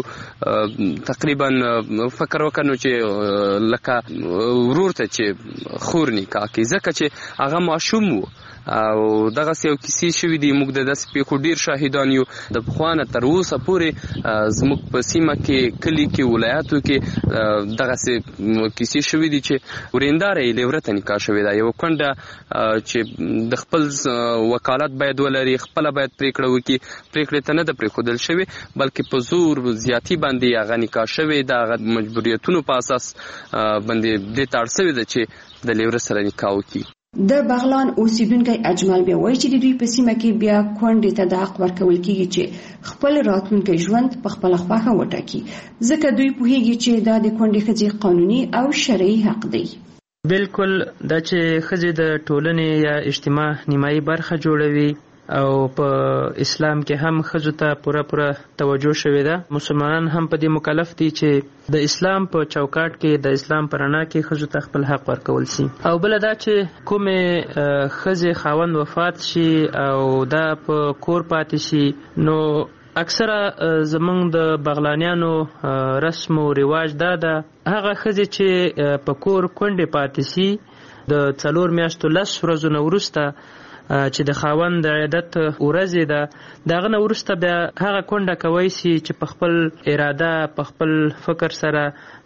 تقریبا فکر وکړ نو چې لکه ورور ته چې خور نکاح کوي، ځکه چې هغه ماشوم و او دغسې یو کیسې شوي دي. موږ د داسې پیښو ډېر شاهدان یو. د پخوانه تر اوسه پورې زموږ په سیمه کې، کلي کې، ولایاتو کې دغسې کیسې شوي دي چې ورینداره یې لیوره ته نکاح شوې ده. یوه کونډه چې د خپل وکالت باید ولري، خپله باید پرېکړه وکړي، پرېکړې ته نه ده پرېښودل شوې بلکې په زور زیاتي باندې هغه نکاح شوې ده. هغه مجبوریتونو په اساس باندې دې ته اړ شوې ده چې د لیوره سره نکاح وکړي. د بغلان اوسیدونکی اجمل بیا وایي چې د دوی په سیمه کې بیا کونډې ته د حق ورکول کېږي چې خپل راتلونکی ژوند په خپله خوښه وټاکي، ځکه دوی پوهېږي چې دا د کونډې ښځې قانوني او شرعي حق دی. بالکل دا چې ښځې د ټولنې یا اجتماع نیمایي برخه جوړوي او په اسلام کې هم ښځو ته پوره توجه شوې ده. مسلمانان هم په دې مکلف دي چې د اسلام په چوکاټ کې د اسلام په رڼا کې ښځو ته خپل حق ورکول شي. او بل دا چې کومې ښځې خاوند وفات شي او دا په کور پاتې شي، نو اکثره زمونږ د بغلانیانو رسم او رواج دا ده هغه ښځې چې په کور کونډې پاتې شي د 4 میاشتو 10 ورځو نه وروسته چې د خاوند د عیدت ورځې ده، دغه نه وروسته بیا هغه کونډه کوي چې په خپل اراده په خپل فکر سره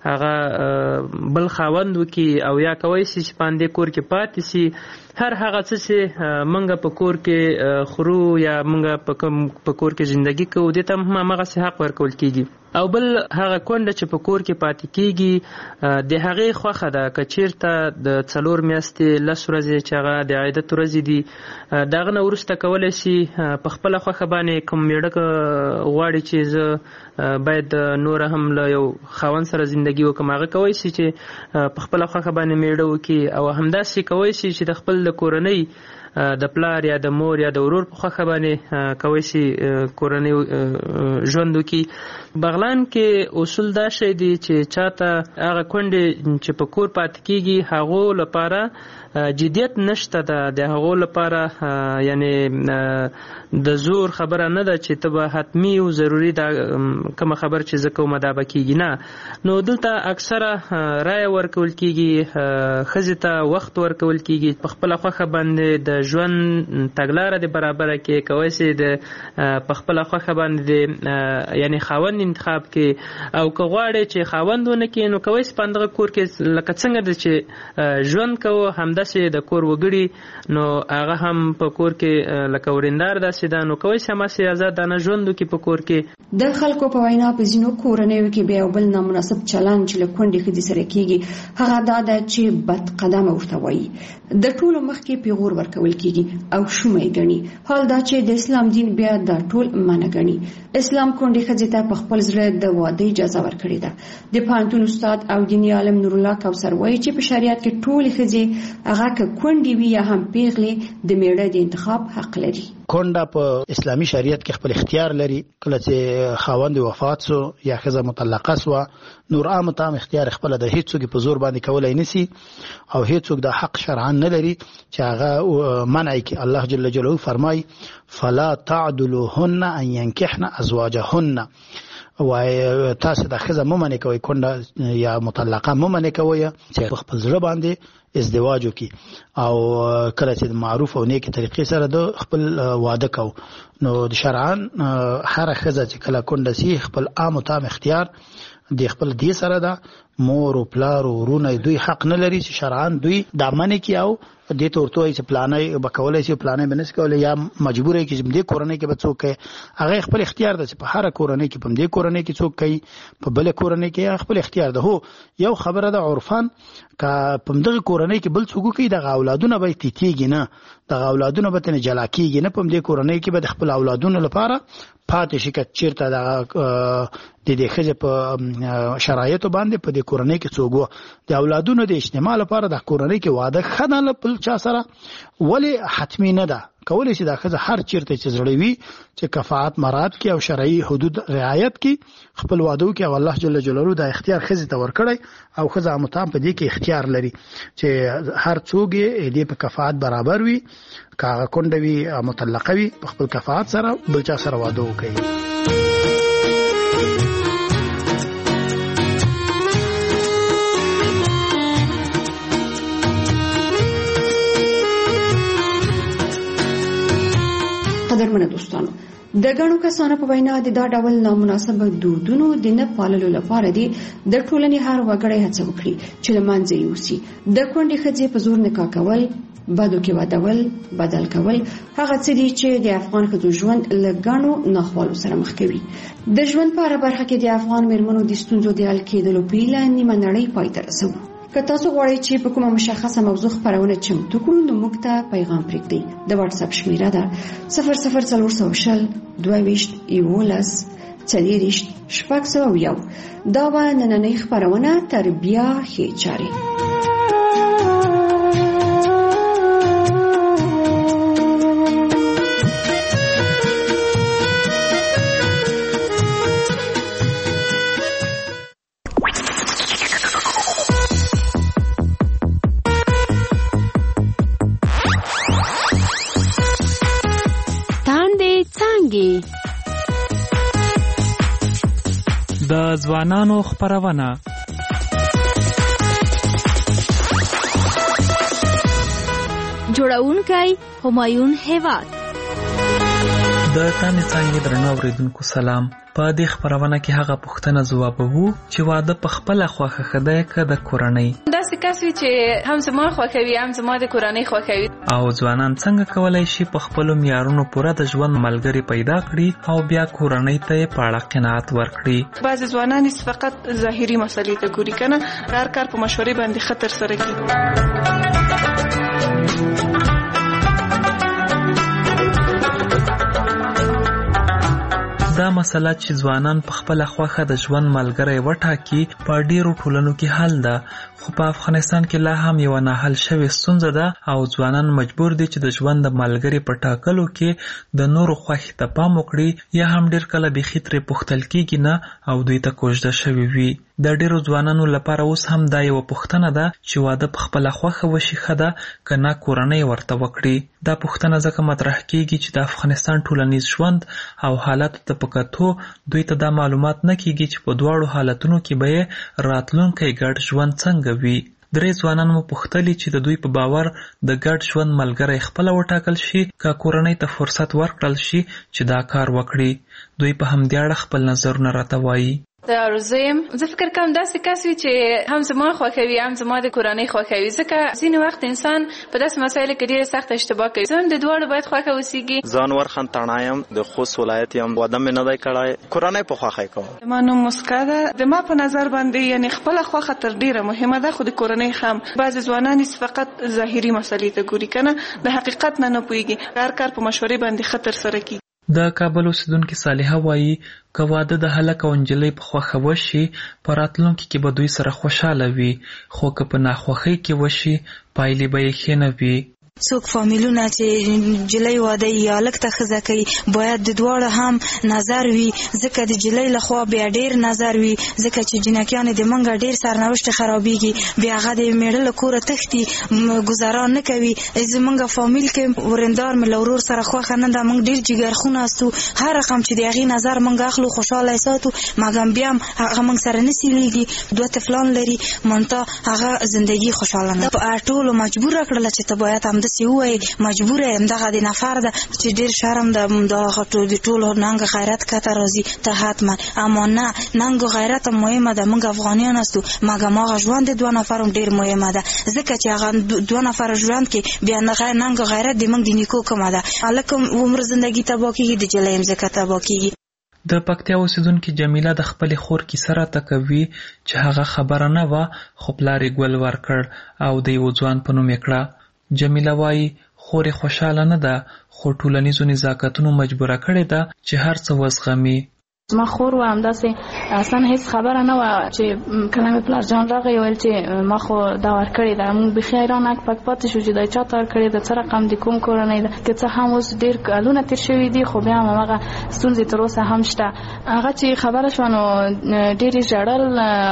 هغه بل خاوند وکي او یا کوي چې پاندې کور کې پاتې شي. هر هغه څه چې منګه په کور کې خورو یا منګه په کور کې ژوندۍ کوو دې ته هم هغه حق ورکول کیږي. او بل هغه کونډه چې په کور کې پاتې کیږي د هغې خوښه ده که چیرته د 4 میاشتې 10 ورځې چې هغه د عیدت ورځې دي دغه نه وروسته کولی شي په خپله خوښه باندې کوم میړه غواړي چې زه باید نوره هم له یو خاوند سره زندګي وکړم، هغه کولی شي چې په خپله خوښه باندې میړه وکړي او همداسې کولی شي چې د خپل د کورنۍ د پلار یا د مور یا د ورور په خوښه باندې کولی شي کورنۍ ژوند وکړي. بغلان کې اصول دا شی دی چې چاته هغه کونډې چې په کور پاتې کیږي هغو لپاره جدیت نشته ده، د هغو لپاره یعنی د زور خبره نه ده چې ته به حتمی او ضروري دا کومه خبر چې زه کومه دا به کیږي نه. نو دلته اکثره رایه ورکول کیږي، ښځې ته وخت ورکول کیږي، په خپله خوښه باندې د ژوند تګلاره د برابره کې کولی شي د په خپله خوښه باندې یعنی خاوند انتخاب کې، او که غواړي چې خاوند ونه کړي نو کولی شي په همدغه کور کې لکه څنګه ده چې ژوند کوو همداسې د کور وګړي نو هغه هم په کور کې لکه ورندار داسې ده، نو کولی شي هماسې ازادانه ژوند وکړي په کور کې. د خلکو په وینا په ځینو کورنیو کې بیا بل نامناسب چلند چې له کونډې ښځې سره کیږي هغه دا ده چې بد قدمه ورته وایي، د ټولو مخکې پیغور ورکول کیږي او شومه یې ګڼي. حال دا چې د اسلام دین بیا دا ټول منع ګڼي. اسلام کونډې ښځې ته په خپل زړه د واده اجازه ورکړې ده. د پوهنتون استاد او دیني عالم نور الله کوثر وایي چې په شریعت کې ټولې ښځې هغه که کونډې وي یا هم پیغلې د میړه د انتخاب حق لري. کونډه په اسلامي شریعت کې خپل اختیار لري. کله چې خاوند وفات سو یا ښځه مطلقه سو نور عام تام اختیار خپل د هیڅوک په زور باندې کولای نسی او هیڅوک د حق شرعاً نه لري چې هغه منع کی. الله جل جلاله فرمای فلا تعدلوهن ان ينكحن ازواجهن، وای تاسو د ښځه ممنه کوي کونډه یا مطلقه ممنه کوي چې خپل زړه باندې ازدواج وکي او کله چې معروف او نیک طریقې سره د خپل واده کو نو د شرعاً هر ښځه چې کله کونډه سي خپل عام او تام اختیار د خپل دې سره ده. مور او پلار او ورونه دوی حق نه لري چې شرعاً دوی د منې کی او دې تورته چې پلانای وکولای شي پلانای بنس کولای یا مجبور یې چې دې کورنۍ کې به څوک هغه خپل اختیار ده چې په هر کورنۍ کې په دې کورنۍ کې څوک کوي په بل کورنۍ کې خپل اختیار ده. هو یو خبره ده عرفان کا په دغه کورنۍ کې بل څوک کوي د اولادونه به تیتیږي نه، د اولادونه به تنه جلا کیږي نه، په دې کورنۍ کې به خپل اولادونو لپاره پاتې شي که چیرته د دې ښځې په شرایطو باندې په دې کورنۍ کې څوک د اولادونو د اجتماع لپاره د کورنۍ کې واده خنه له چا سره ولی حتمی نه ده. کولی شي دا ښځه هر چیرته چې زړه وي چې کفاءت مراد کې او شرعي حدود رعایت کې خپل واده وکړي او الله جل جلاله دا اختیار ښځې ته ورکړی او ښځه متام په دې کې اختیار لري چې هر څوک یې دې په کفاءت برابر وي، که هغه کونډه وي مطلقه وي په خپل کفاءت سره بل چا سره واده وکړي. قدرمنو دوستانو، د ګڼو کسانو په وینا د دا ډول نامناسب دودونو د نه پاللو لپاره دي د ټولنې هر وګړی هڅه وکړي چې له منځه یوسي. د کونډې ښځې په زور نکاح کول، بدو کې ودول، بدل کول هغه څه دي چې د افغان ښځو ژوند له ګڼو ناخوالو سره مخ کوي. د ژوند په هره برخه کې د افغان میرمنو د ستونزو د حل کېدلو په هیله نیمه نړۍ پای ته رسوو. که تاسو غواړئ چې په کومه مشخصه موضوع خپرونه چمتو کړو نو موږ ته پیغام پرېږدئ. د واتس اپ شمیره ده 00400 22 11 40 601. دا و نننۍ خپرونه تر بیا ښې چارې. ځوانانو خپرونه. جوړونکی همایون هیواد. د تانې څانګې درنو اوریدونکو سلام. په دې خپرونه کې هغه پوښتنه ځوابوو چې واده په خپله خوښه ښه دی که د کورنۍ. داسې کس وي چې هم زما خوښوي هم زما د کورنۍ خوښوي. او ځوانان څنګه کولی شي په خپلو معیارونو پوره د ژوند ملګري پیدا کړي او بیا کورنۍ ته یې په اړه قناعت ورکړي. بعضې ځوانان فقط ظاهري مسلې ته ګوري که نه، هر کار په مشورې باندې ښه ترسره کړي. دا مسله چې ځوانان په خپله خوښه د ژوند ملګری وټاکي په ډیرو ټولنو کې حل ده، خو په افغانستان کې لا هم یوه ناحل شوې ستونزه ده او ځوانان مجبور دي چې د ژوند د ملګري په ټاکلو کې د نورو خوښې ته پام وکړي، یا هم ډیر کله بیخي ترې پوښتل کېږي نه او دوی ته کوژده شوي وي. د ډیرو ځوانانو لپاره اوس هم دا یوه پوښتنه ده چې واده په خپله خوښه وشي ښه ده که نه کورنۍ ورته وکړي. دا پوښتنه ځکه مطرح کېږي چې د افغانستان ټولنیز ژوند او حالاتو ته په کتو دوی ته دا معلومات نه کېږي چې په دواړو حالتونو کې به یې راتلونکی ګډ ژوند څنګه وي. 3 ځوانان مو پوښتلي چې د دوی په باور د ګډ ژوند ملګری خپله وټاکل شي که کورنۍ ته فرصت ورکړل شي چې دا کار وکړي. دوی په همدې اړه خپل نظرونه راته وایي. د ارزویم زه فکر کوم داسې کس وي چې هم زما خوښوي هم زما د کورنۍ خوښوي، ځکه ځینې وخت انسان په داسې مسایلو کې ډېره سخته اشتباه کوي. زه هم د دواړو باید خوښه اوسېږي. ځان ورخن تڼا یم، د خوست ولایت یم، واده مې نه دی کړی، کورنۍ په خوښه یې کوم. زما نوم مسکا ده. د ما په نظر باندې یعنې خپله خوښه تر ډېره مهمه ده، خو د کورنۍ هم. بعضې ځوانان فقط ظاهري مسلې ته ګوري که نه، د حقیقت نه پوهېږي، هر کار په مشورې باندې ښه ترسره کېږي. د کابل اوسیدونکې صالحه وایي که واده د هلک او نجلۍ په خوښه وشي په راتلونکي کې به دوی سره خوشحاله وي، خو که په ناخوښۍ کې وشي پایلې به یې ښې نه وي. څوک فامیلونه چې جلۍ واده یا هلک ته ښځه کوي باید د دواړو هم نظر وي، ځکه د جلۍ لخوا بیا ډیر نظر وي، ځکه چې جنکیانې د منګه ډیر سرنوشت خرابېږي، بیا هغه د میړه له کوره تښتي، ګزاران نه کوي. زمونږ فامیل کې ورندار مې له ورور سره خوښه نه ده، موږ ډیر جګرخونه استو، هر رقم چې د هغې نظر موږ اخلو خوشحاله یې ساتو، مګم بیا هم هغه موږ سره نه سیلیږي، 2 طفلان لري، منتها هغه زندګي خوشحاله نه. په ټولو مجبوره کړله چې ته باید همداسې ووایي، مجبوره یم، دغه د نفر ده چې ډېر شرم ده، دغه د ټولو ننګ غیرت کته راځي ته حتما. اما نه، ننګ غیرت هم مهمه ده، موږ افغانیان استو، مګم هغه ژوند د 2 نفر هم ډېر مهمه ده، ځکه چې هغه 2 نفر ژوند کې بیا ننګ غیرت د موږ د نیکو کومه ده. هلک عمر زندګي تباه کېږي، د جلۍ هم ځکه تباه کېږي. د پکتیا اوسیدونکې جمیله د خپلې خور کیسه راته کوي چې هغه خبره نه وه خو پلار یې ګل ورکړ او د یو ځوان په نوم یې کړه. جمیله وایي خور یې خوشحاله نه ده خو ټولنیزو نزاکتونو مجبوره کړې ده چې هر څه وزغمي. زما خور و همداسې اصلا هیڅ خبره نه وه چې کله مې پلار جان راغی ویل چې ما خو دا ورکړې ده. موږ بیخي حیران اک پک پاتې شو چې دا چا ته ورکړې ده، څه رقم د کوم کورنۍ ده، که څه هم اوس ډېر کلونه تېر شوي دي خو بیا هم هماغه ستونزې تر اوسه هم شته. هغه چې خبره شوه نو ډېر یې ژړل،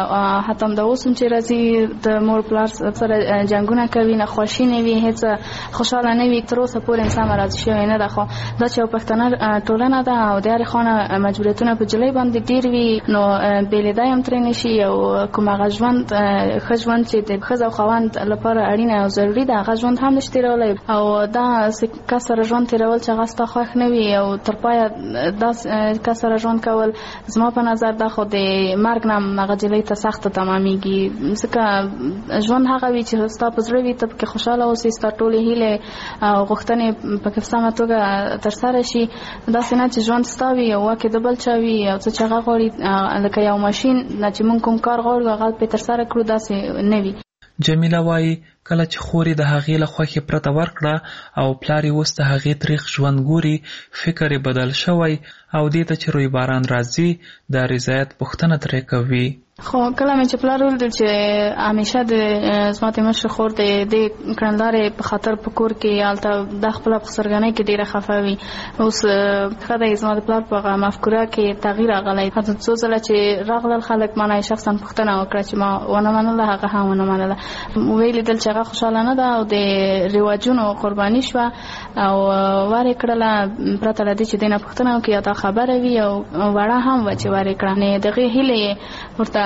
حتی همدا اوس هم چې راځي د مور پلار سره جنګونه کوي، ناخوښي نه وي، هېڅ خوشحاله نه وي، تر اوسه پورې انسان راضي شوی نه ده. خو دا چې یو پښتنه ټولنه ده او د هرې خوا مجبوریتونه په جلۍ باندې ډیر وي، نو بېلېدا هم ترې نشي. او کوم هغه ژوند ښه ژوند چې د ښځه او خاوند لپاره اړینه او ضروري ده هغه ژوند هم نشي تېرولی، او دا کس سره ژوند تېرول چې هغه ستا خوښ نه وي او تر پایه دا کس سره ژوند کول زما په نظر دا خو د مرګ نه هغه جلۍ ته سخته تمامیږي، ځکه ژوند هغه وي چې ستا په زړه وي، ته پکې خوشحاله اوسې، ستا ټولې هیلې او غوښتنې پکې په سمه توګه ترسره شي. داسې نه چې ژوند ستا وي او واک د بل چا وي او څه چې هغه غواړي لکه یو ماشین نه چې موږ کوم کار غواړو هغه پرې ترسره کړو، داسې نه وي. جمیله وایي کله چې خور یې د هغې له خوښې پرته ورکړه او پلار یې اوس د هغې تریخ ژوند ګوري، فکر یې بدل شوی او دې ته چې روی باران راځي د رضایت پوښتنه ترې کوي. خو کله مې چې پلار ولدل چې همیشه د زما د مشر خور د کړندارې په خاطر په کور کې هلته د خپله په سرګنۍ کې ډېره خفه وي. اوس ښه دی زما د پلار په هغه مفکوره کې تغییر راغلی. حتی څو ځله چې راغلل خلک ما نه شخصا پوښتنه وکړه چې ما ونه منله، هغه هم ونه منله. ویې لیدل چې هغه خوشحاله نه ده او د رواجونو قرباني شوه او وارې کړله پرته له دې چې دې نه پوښتنه وکړي یا دا خبره وي او وړه هم وه چې وارې کړه. دغې هیلې یې ورته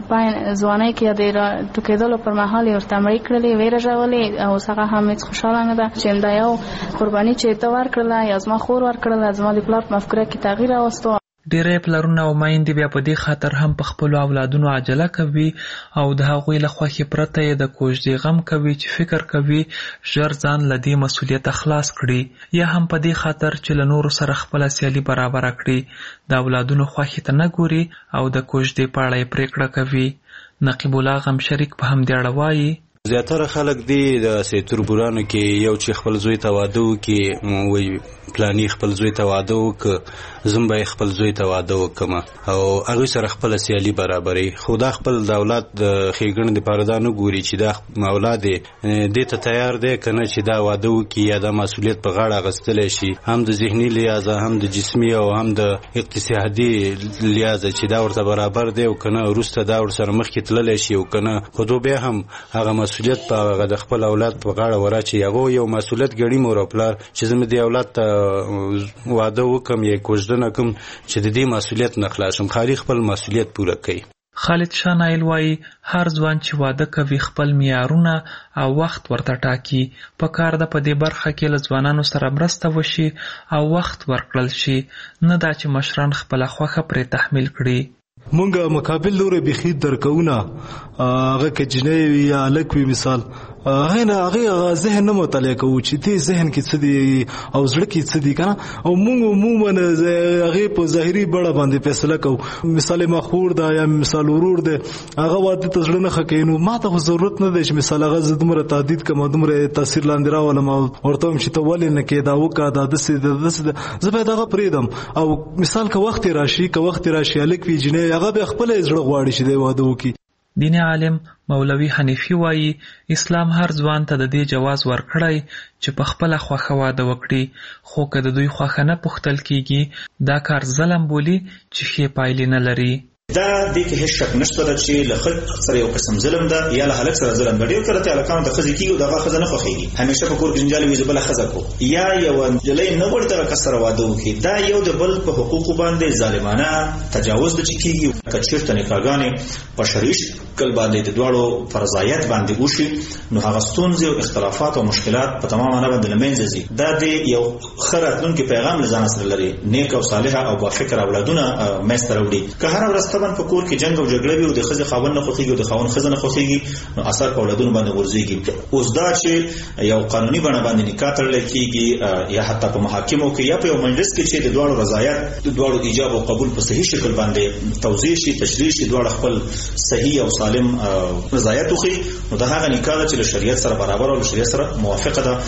ځوانۍ کې د ټوکېدلو پر مهال یې ورته مړې کړلې، ویې رژولې او هغه هم هېڅ خوشحاله نه ده چې دا یو قرباني چې ته ورکړله یا زما خور ورکړله زما د پلار په مفکوره کې تغییر راوستو. ډېری پلرونه او میندې بیا په دې خاطر هم په خپلو اولادونو عجله کوي او د هغوی له خوښې پرته یې د کوژدې غم کوي چې فکر کوي ژر ځان له دې مسؤلیته خلاص کړي، یا هم په دې خاطر چې له نورو سره خپله سیالي برابره کړي د اولادونو خوښې ته نه ګوري او د کوژدې په اړه یې پرېکړه کوي. نقیب الله غم شریک په همدې اړه وایي زیاتره خلک دی د تربورانو کې یو چې خپل زوی ته واده وکړي وایي پلانی خپل زوی ته واده وکړه زم به خپل زوی ته واده وکړم او هغوی سره خپله سیالي برابروي. خو دا خپل د اولاد د ښېګڼې دپاره دا نه ګوري چې دا اولاد دې ته تیار دی که نه چې دا واده وکړي یا دا مسؤلیت په غاړه اخیستلی شي، هم د ذهني لحاظه هم د جسمي او هم د اقتصادي لحاظه چې دا ورته برابر دی او که نه وروسته دا ورسره مخکې تللی شي او که نه خو دو بیا هم هغه مسؤلیت په هغه د خپل اولاد په غاړه وراچي. هغه یو مسؤلیت ګڼي مور او پلار چې زه مې دې اولاد ته واده وکم یا کوژدنه کوم چې د دې مسؤلیت نه خلاص شم، خالي خپل مسؤلیت پوره کوي. خالد شاه نایل وایي هر ځوان چې واده کوي خپل معیارونه او وخت ورته ټاکي. په کار ده په دې برخه کې له ځوانانو سره مرسته وشي او وخت ورکړل شي، نه دا چې مشران خپله خوښه پرې تحمیل کړي. مونږه مقابل لوري بخي درکونه هغه کې جنې وي یا الک وي مثال هغه ذهن نه مطالعه کوو چې دې ذهن کې څه دي او زړه کې څه دي کنه او مونږ عموما هغه په ظاهري بڼه باندې فیصله کوو. مثال مخور دا یا مثال ورور دی هغه واده ته زړه نه خکې نو ما ته ضرورت نه دی چې مثال هغه دومره تهدید کوم دومره تاثیر لاندې راولم او ورته هم چې ته ولې نه کې دا وکړه دا داسې زه باید هغه پرېږدم او مثال که وخت راشي الک وي جنې هغه به خپل زړه غواړي چې دی واده وکړي. دیني عالم مولوي حنیفي وایي اسلام هر ځوان ته د دې جواز ورکړی چې په خپله خوښه واده وکړي، خو که د دوی خوښه نه پوښتل کیږي دا کار ظلم بولي چې ښې پایلې نه لري. دا دې کې هیڅ شک نشته چې له خلک سره یو قسم ظلم ده یا له هلک سره ظلم ده. ډېر کله ته هلکانو ته ښځې کېږي او دغه ښځه نه خوښېږي، همیشه په کور کې جنجال وي زه بله ښځه کو یا یوه نجلۍ نه غواړي دغه کس سره واده وکړي. دا یو د بل په حقوقو باندې ظالمانه تجاوز ده چې کېږي. که چېرته نکاحګانې په شرعي شکل باندې د دواړو په رضایت باندې وشي نو هغه ستونزې او اختلافات او مشکلات په تمامه معنه باندې له منځه ځي. دا د یو ښه راتلونکي پیغام له ځانه سره لري، نیک او صالحه او بافکره اولادونه منځته راوړي. که هره ورځ طبعا په کور کې جنګ او جګړه وي او د ښځې خاوند نه خوښېږي او د خاوند ښځه نه خوښېږي نو اثر په اولادونو باندې غورځېږي. اوس دا چې یو قانوني بڼه باندې نکاح تړلی کېږي یا حتی په محاکمو کې یا په یو مجلس کې چې د دواړو رضایت د دواړو ایجاب او قبول په صحیح شکل باندې توضیح شي تشریح شي دواړه خپل صحیح او سالم رضایت وښيي نو دا هغه نکاح ده چې له شریعت سره برابر او له شریعت سره موافقه ده.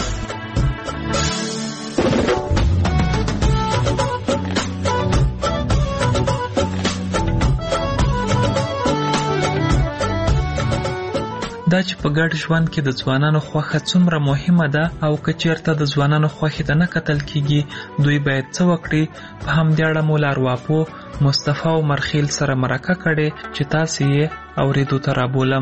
دا چې په ګډ ژوند کې د ځوانانو خوښه څومره مهمه ده او که چېرته د ځوانانو خوښې ته نه کتل کیږي دوی باید څه وکړي. په همدې اړه مو لارواپو مصطفی عمر خیل سره مرکه کړې چې تاسې یې اورېدو ته رابولم.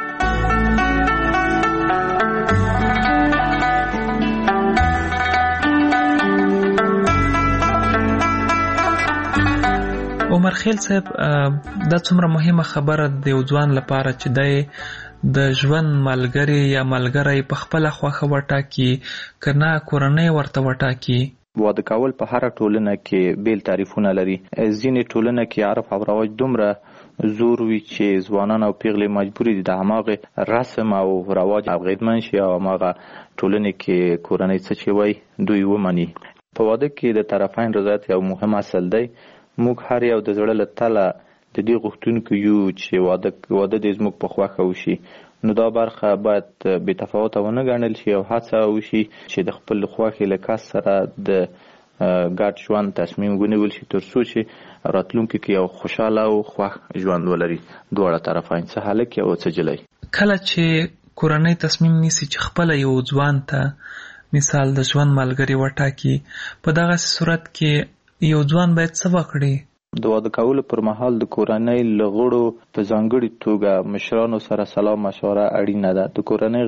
عمر خیل صاحب دا څومره مهمه خبره د یو ځوان لپاره چې دی د ژوند ملګری یا ملګری په خپله خوښه وټاکي که نه کورنۍ ورته وټاکي. واده کول په هره ټولنه کې بیل تعریفونه لري. ځینې ټولنه کې عرف او رواج دومره زور وي چې ځوانان او پیغلې مجبوري دي د هماغه رسم او رواج اغېزمن شي او هماغه ټولنې کې کورنۍ څه چې وایي دوی ومني. په واده کې د طرفین رضایت یو مهم اصل دی. موږ هر یو د زړه له تله د دې غوښتونکو یو چې واده دې زموږ په خوښه وشي نو دا برخه باید بې تفاوته ونه ګڼل شي او هڅه وشي چې د خپل خوښې له کس سره د ګډ ژوند تصمیم ونیول شي ترڅو چې راتلونکي کې یو خوشاله او خوښ ژوند ولري دواړه طرفین، څه هلک او څه جلۍ. کله چې کورنۍ تصمیم نیسي چې خپل یو ځوان ته مثال د ژوند ملګری وټاکي، په دغه صورت کې یو ځوان باید څه وکړي؟ د واده کولو پر مهال د کورنۍ له غړو په ځانګړي توګه مشرانو سره سلا مشوره اړینه ده. د کورنۍ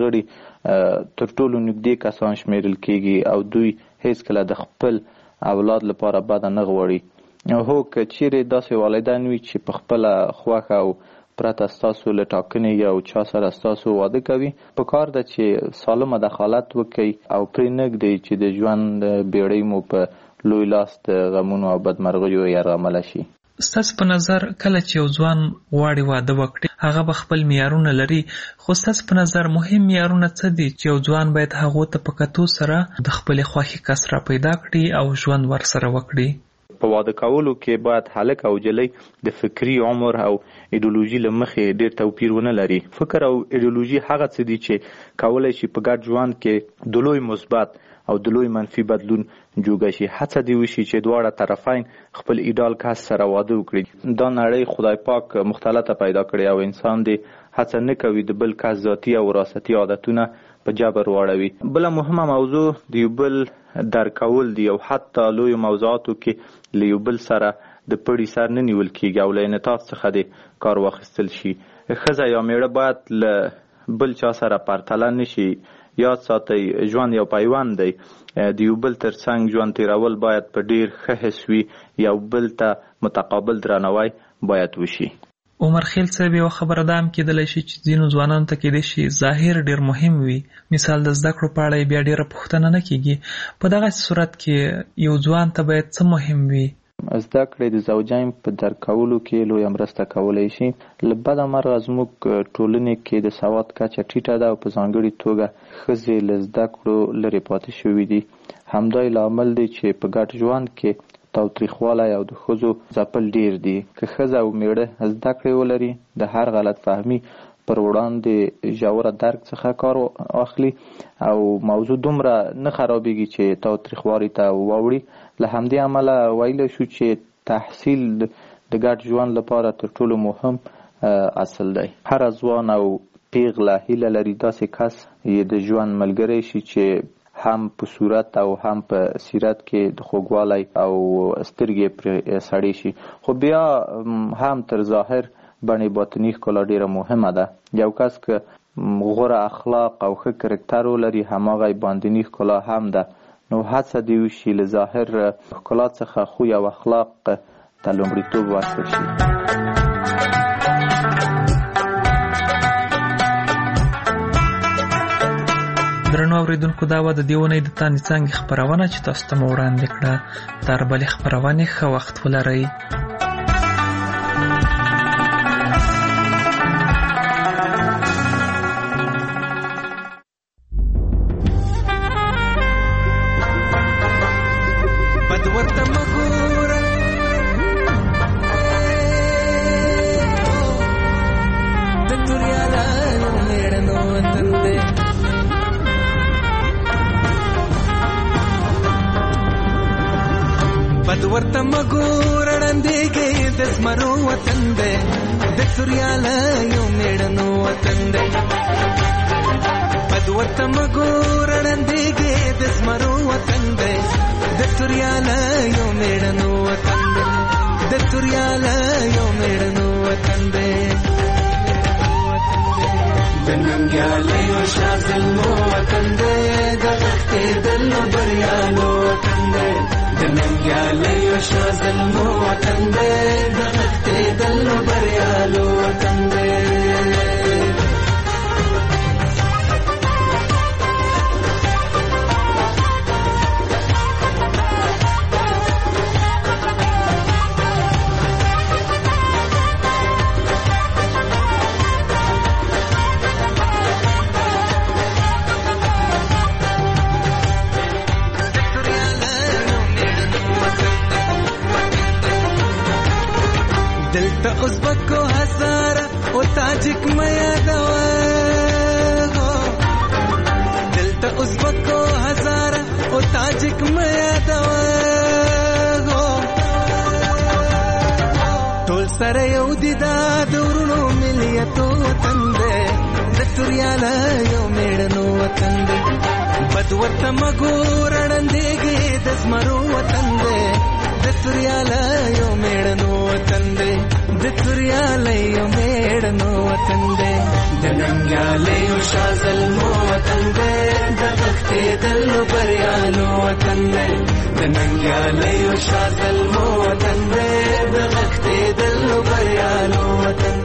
غړي تر ټولو نږدې کسان شمیرل کیږي او دوی هیڅکله د خپل اولاد لپاره بد نه غواړي. هو که چیرې داسې والدین وي چې په خپله خوښه او پرته ستاسو له ټاکنې یو چا سره ستاسو واده کوي، په کار ده چې سالمه دخالت وکړي او پرې نږدئ چې د ژوند بیړۍ مو په لوی لاس د غمونو او بدمرغیو یرغمله شي. ستاسو په نظر کله چې یو ځوان غواړي واده وکړي، هغه به خپل معیارونه لري، خو ستاسو په نظر مهم معیارونه څه دي چې یو ځوان باید هغو ته په کتو سره د خپلې خوښې کس را پیدا کړي او ژوند ورسره وکړي؟ په واده کولو کې باید هلک او جلۍ د فکری عمر او ایډیولوژي له مخې ډېر توپیر ونه لري. فکر او ایډیولوژي هغه څه دي چې کولی شي په ګډ ژوند کې د لوی مثبت او د لوی منفي بدلون جوګه شي. هڅه دې وشي چې دواړه طرفین خپل ایډال کس سره واده وکړي. دا نړۍ خدای پاک مختلطه پیدا کړې او انسان دې هڅه نه کوي د بل کس ذاتي او وراثتي عادتونه په جبر واړوي. بله مهمه موضوع د یو بل درک کول دي او حتی لوی موضوعاتو کې له یو بل سره د پړي سر نه نیول کېږي او له انعطاف څخه دې کار واخیستل شي. ښځه یا میړه باید له بل چا سره پرتله نه شي. یاد ساتئ ژوند یو پیوند دی، د یو بل تر څنګ ژوند تیرول باید په ډیر ښه حس وي، یو بل ته متقابل درناوی باید وشي. عمر خیل صاحب یو خبره ده هم کېدلی شي چې ځینو ځوانانو ته کېدای شي ظاهر ډیر مهم وي، مثال د زده کړو په اړه بیا ډیره پوښتنه نه کېږي. په دغه صورت کې یو ځوان ته باید څه مهم وي؟ زده کړې د زوجین په درک کولو کې لویه مرسته کولی شي. له بده مرغه زموږ ټولنې کې د سواد کچه ټیټه ده او په ځانګړې توګه ښځې له زده کړو لرې پاتې شوي دي. همدا یې لامل دی چې په ګډ ژوند کې تاوتریخوالی او د ښځو ځپل ډیر دي. که ښځه او میړه زده کړې ولري، د هر غلط فهمي پر وړاندې ژوره درک څخه کار اخلي او موضوع دومره نه خرابېږي چې تاوتریخوالي ته واوړي. له همدې امله ویلی شو چې تحصیل د ګډ ژوند لپاره تر ټولو مهم اصل دی. هر ځوان او پیغله هیله لري داسې کس یې د ژوند ملګری شي چې هم په صورت او هم په سیرت کې د خوږوالی او سترګې پرې سړې شي. خو بیا هم تر ظاهر بڼې باطني ښکلا ډیره مهمه ده. یو کس که غوره اخلاق او ښه کرکټر ولري، هماغه باطني ښکلا هم ده. نو هڅه دې وشي له ظاهر ښکلا څخه خوی او اخلاق ته لومړیتوب ورکړل شي. درنو اوریدونکو، دا وه د دې اونۍ د تانې څانګې خپرونه چې تاسو ته مو وړاندې کړه. تر بلې خپرونې ښه وخت ولرئ. ورته مګور وړاندېږي د زمرو وطن دی، د سوریاله یو میړنو وطن دی. بد ورته مګور وړاندېږي د زمرو وطن دی، د سوریاله یو میړنو وطن دی، د سوریاله یو میړنو وطن دی. د ننګیالیو شاه زلمو وطن دی، د غښتېدلو بریالو وطن دی. د ننګیالیو شاه زلمو وطن دی، د غښتېدلو بریالو وطن دی. دلته ازبکو هزاره او تاجک مې یادوه، دلته ازبکو هزاره او تاجک مې یادوه. توریاله یو میړنو وطن دی بد ورته مګور اړندېږي د زمرو وطن دی د توریاله یو میړنو وطن دی د توریاله یو میړنو وطن دی د ننګیاله یو شازلمو وطن دی د غښتېدلو بریالو وطن دی د ننګیاله یو شازلمو وطن دی د غښتېدلو بریالو وطن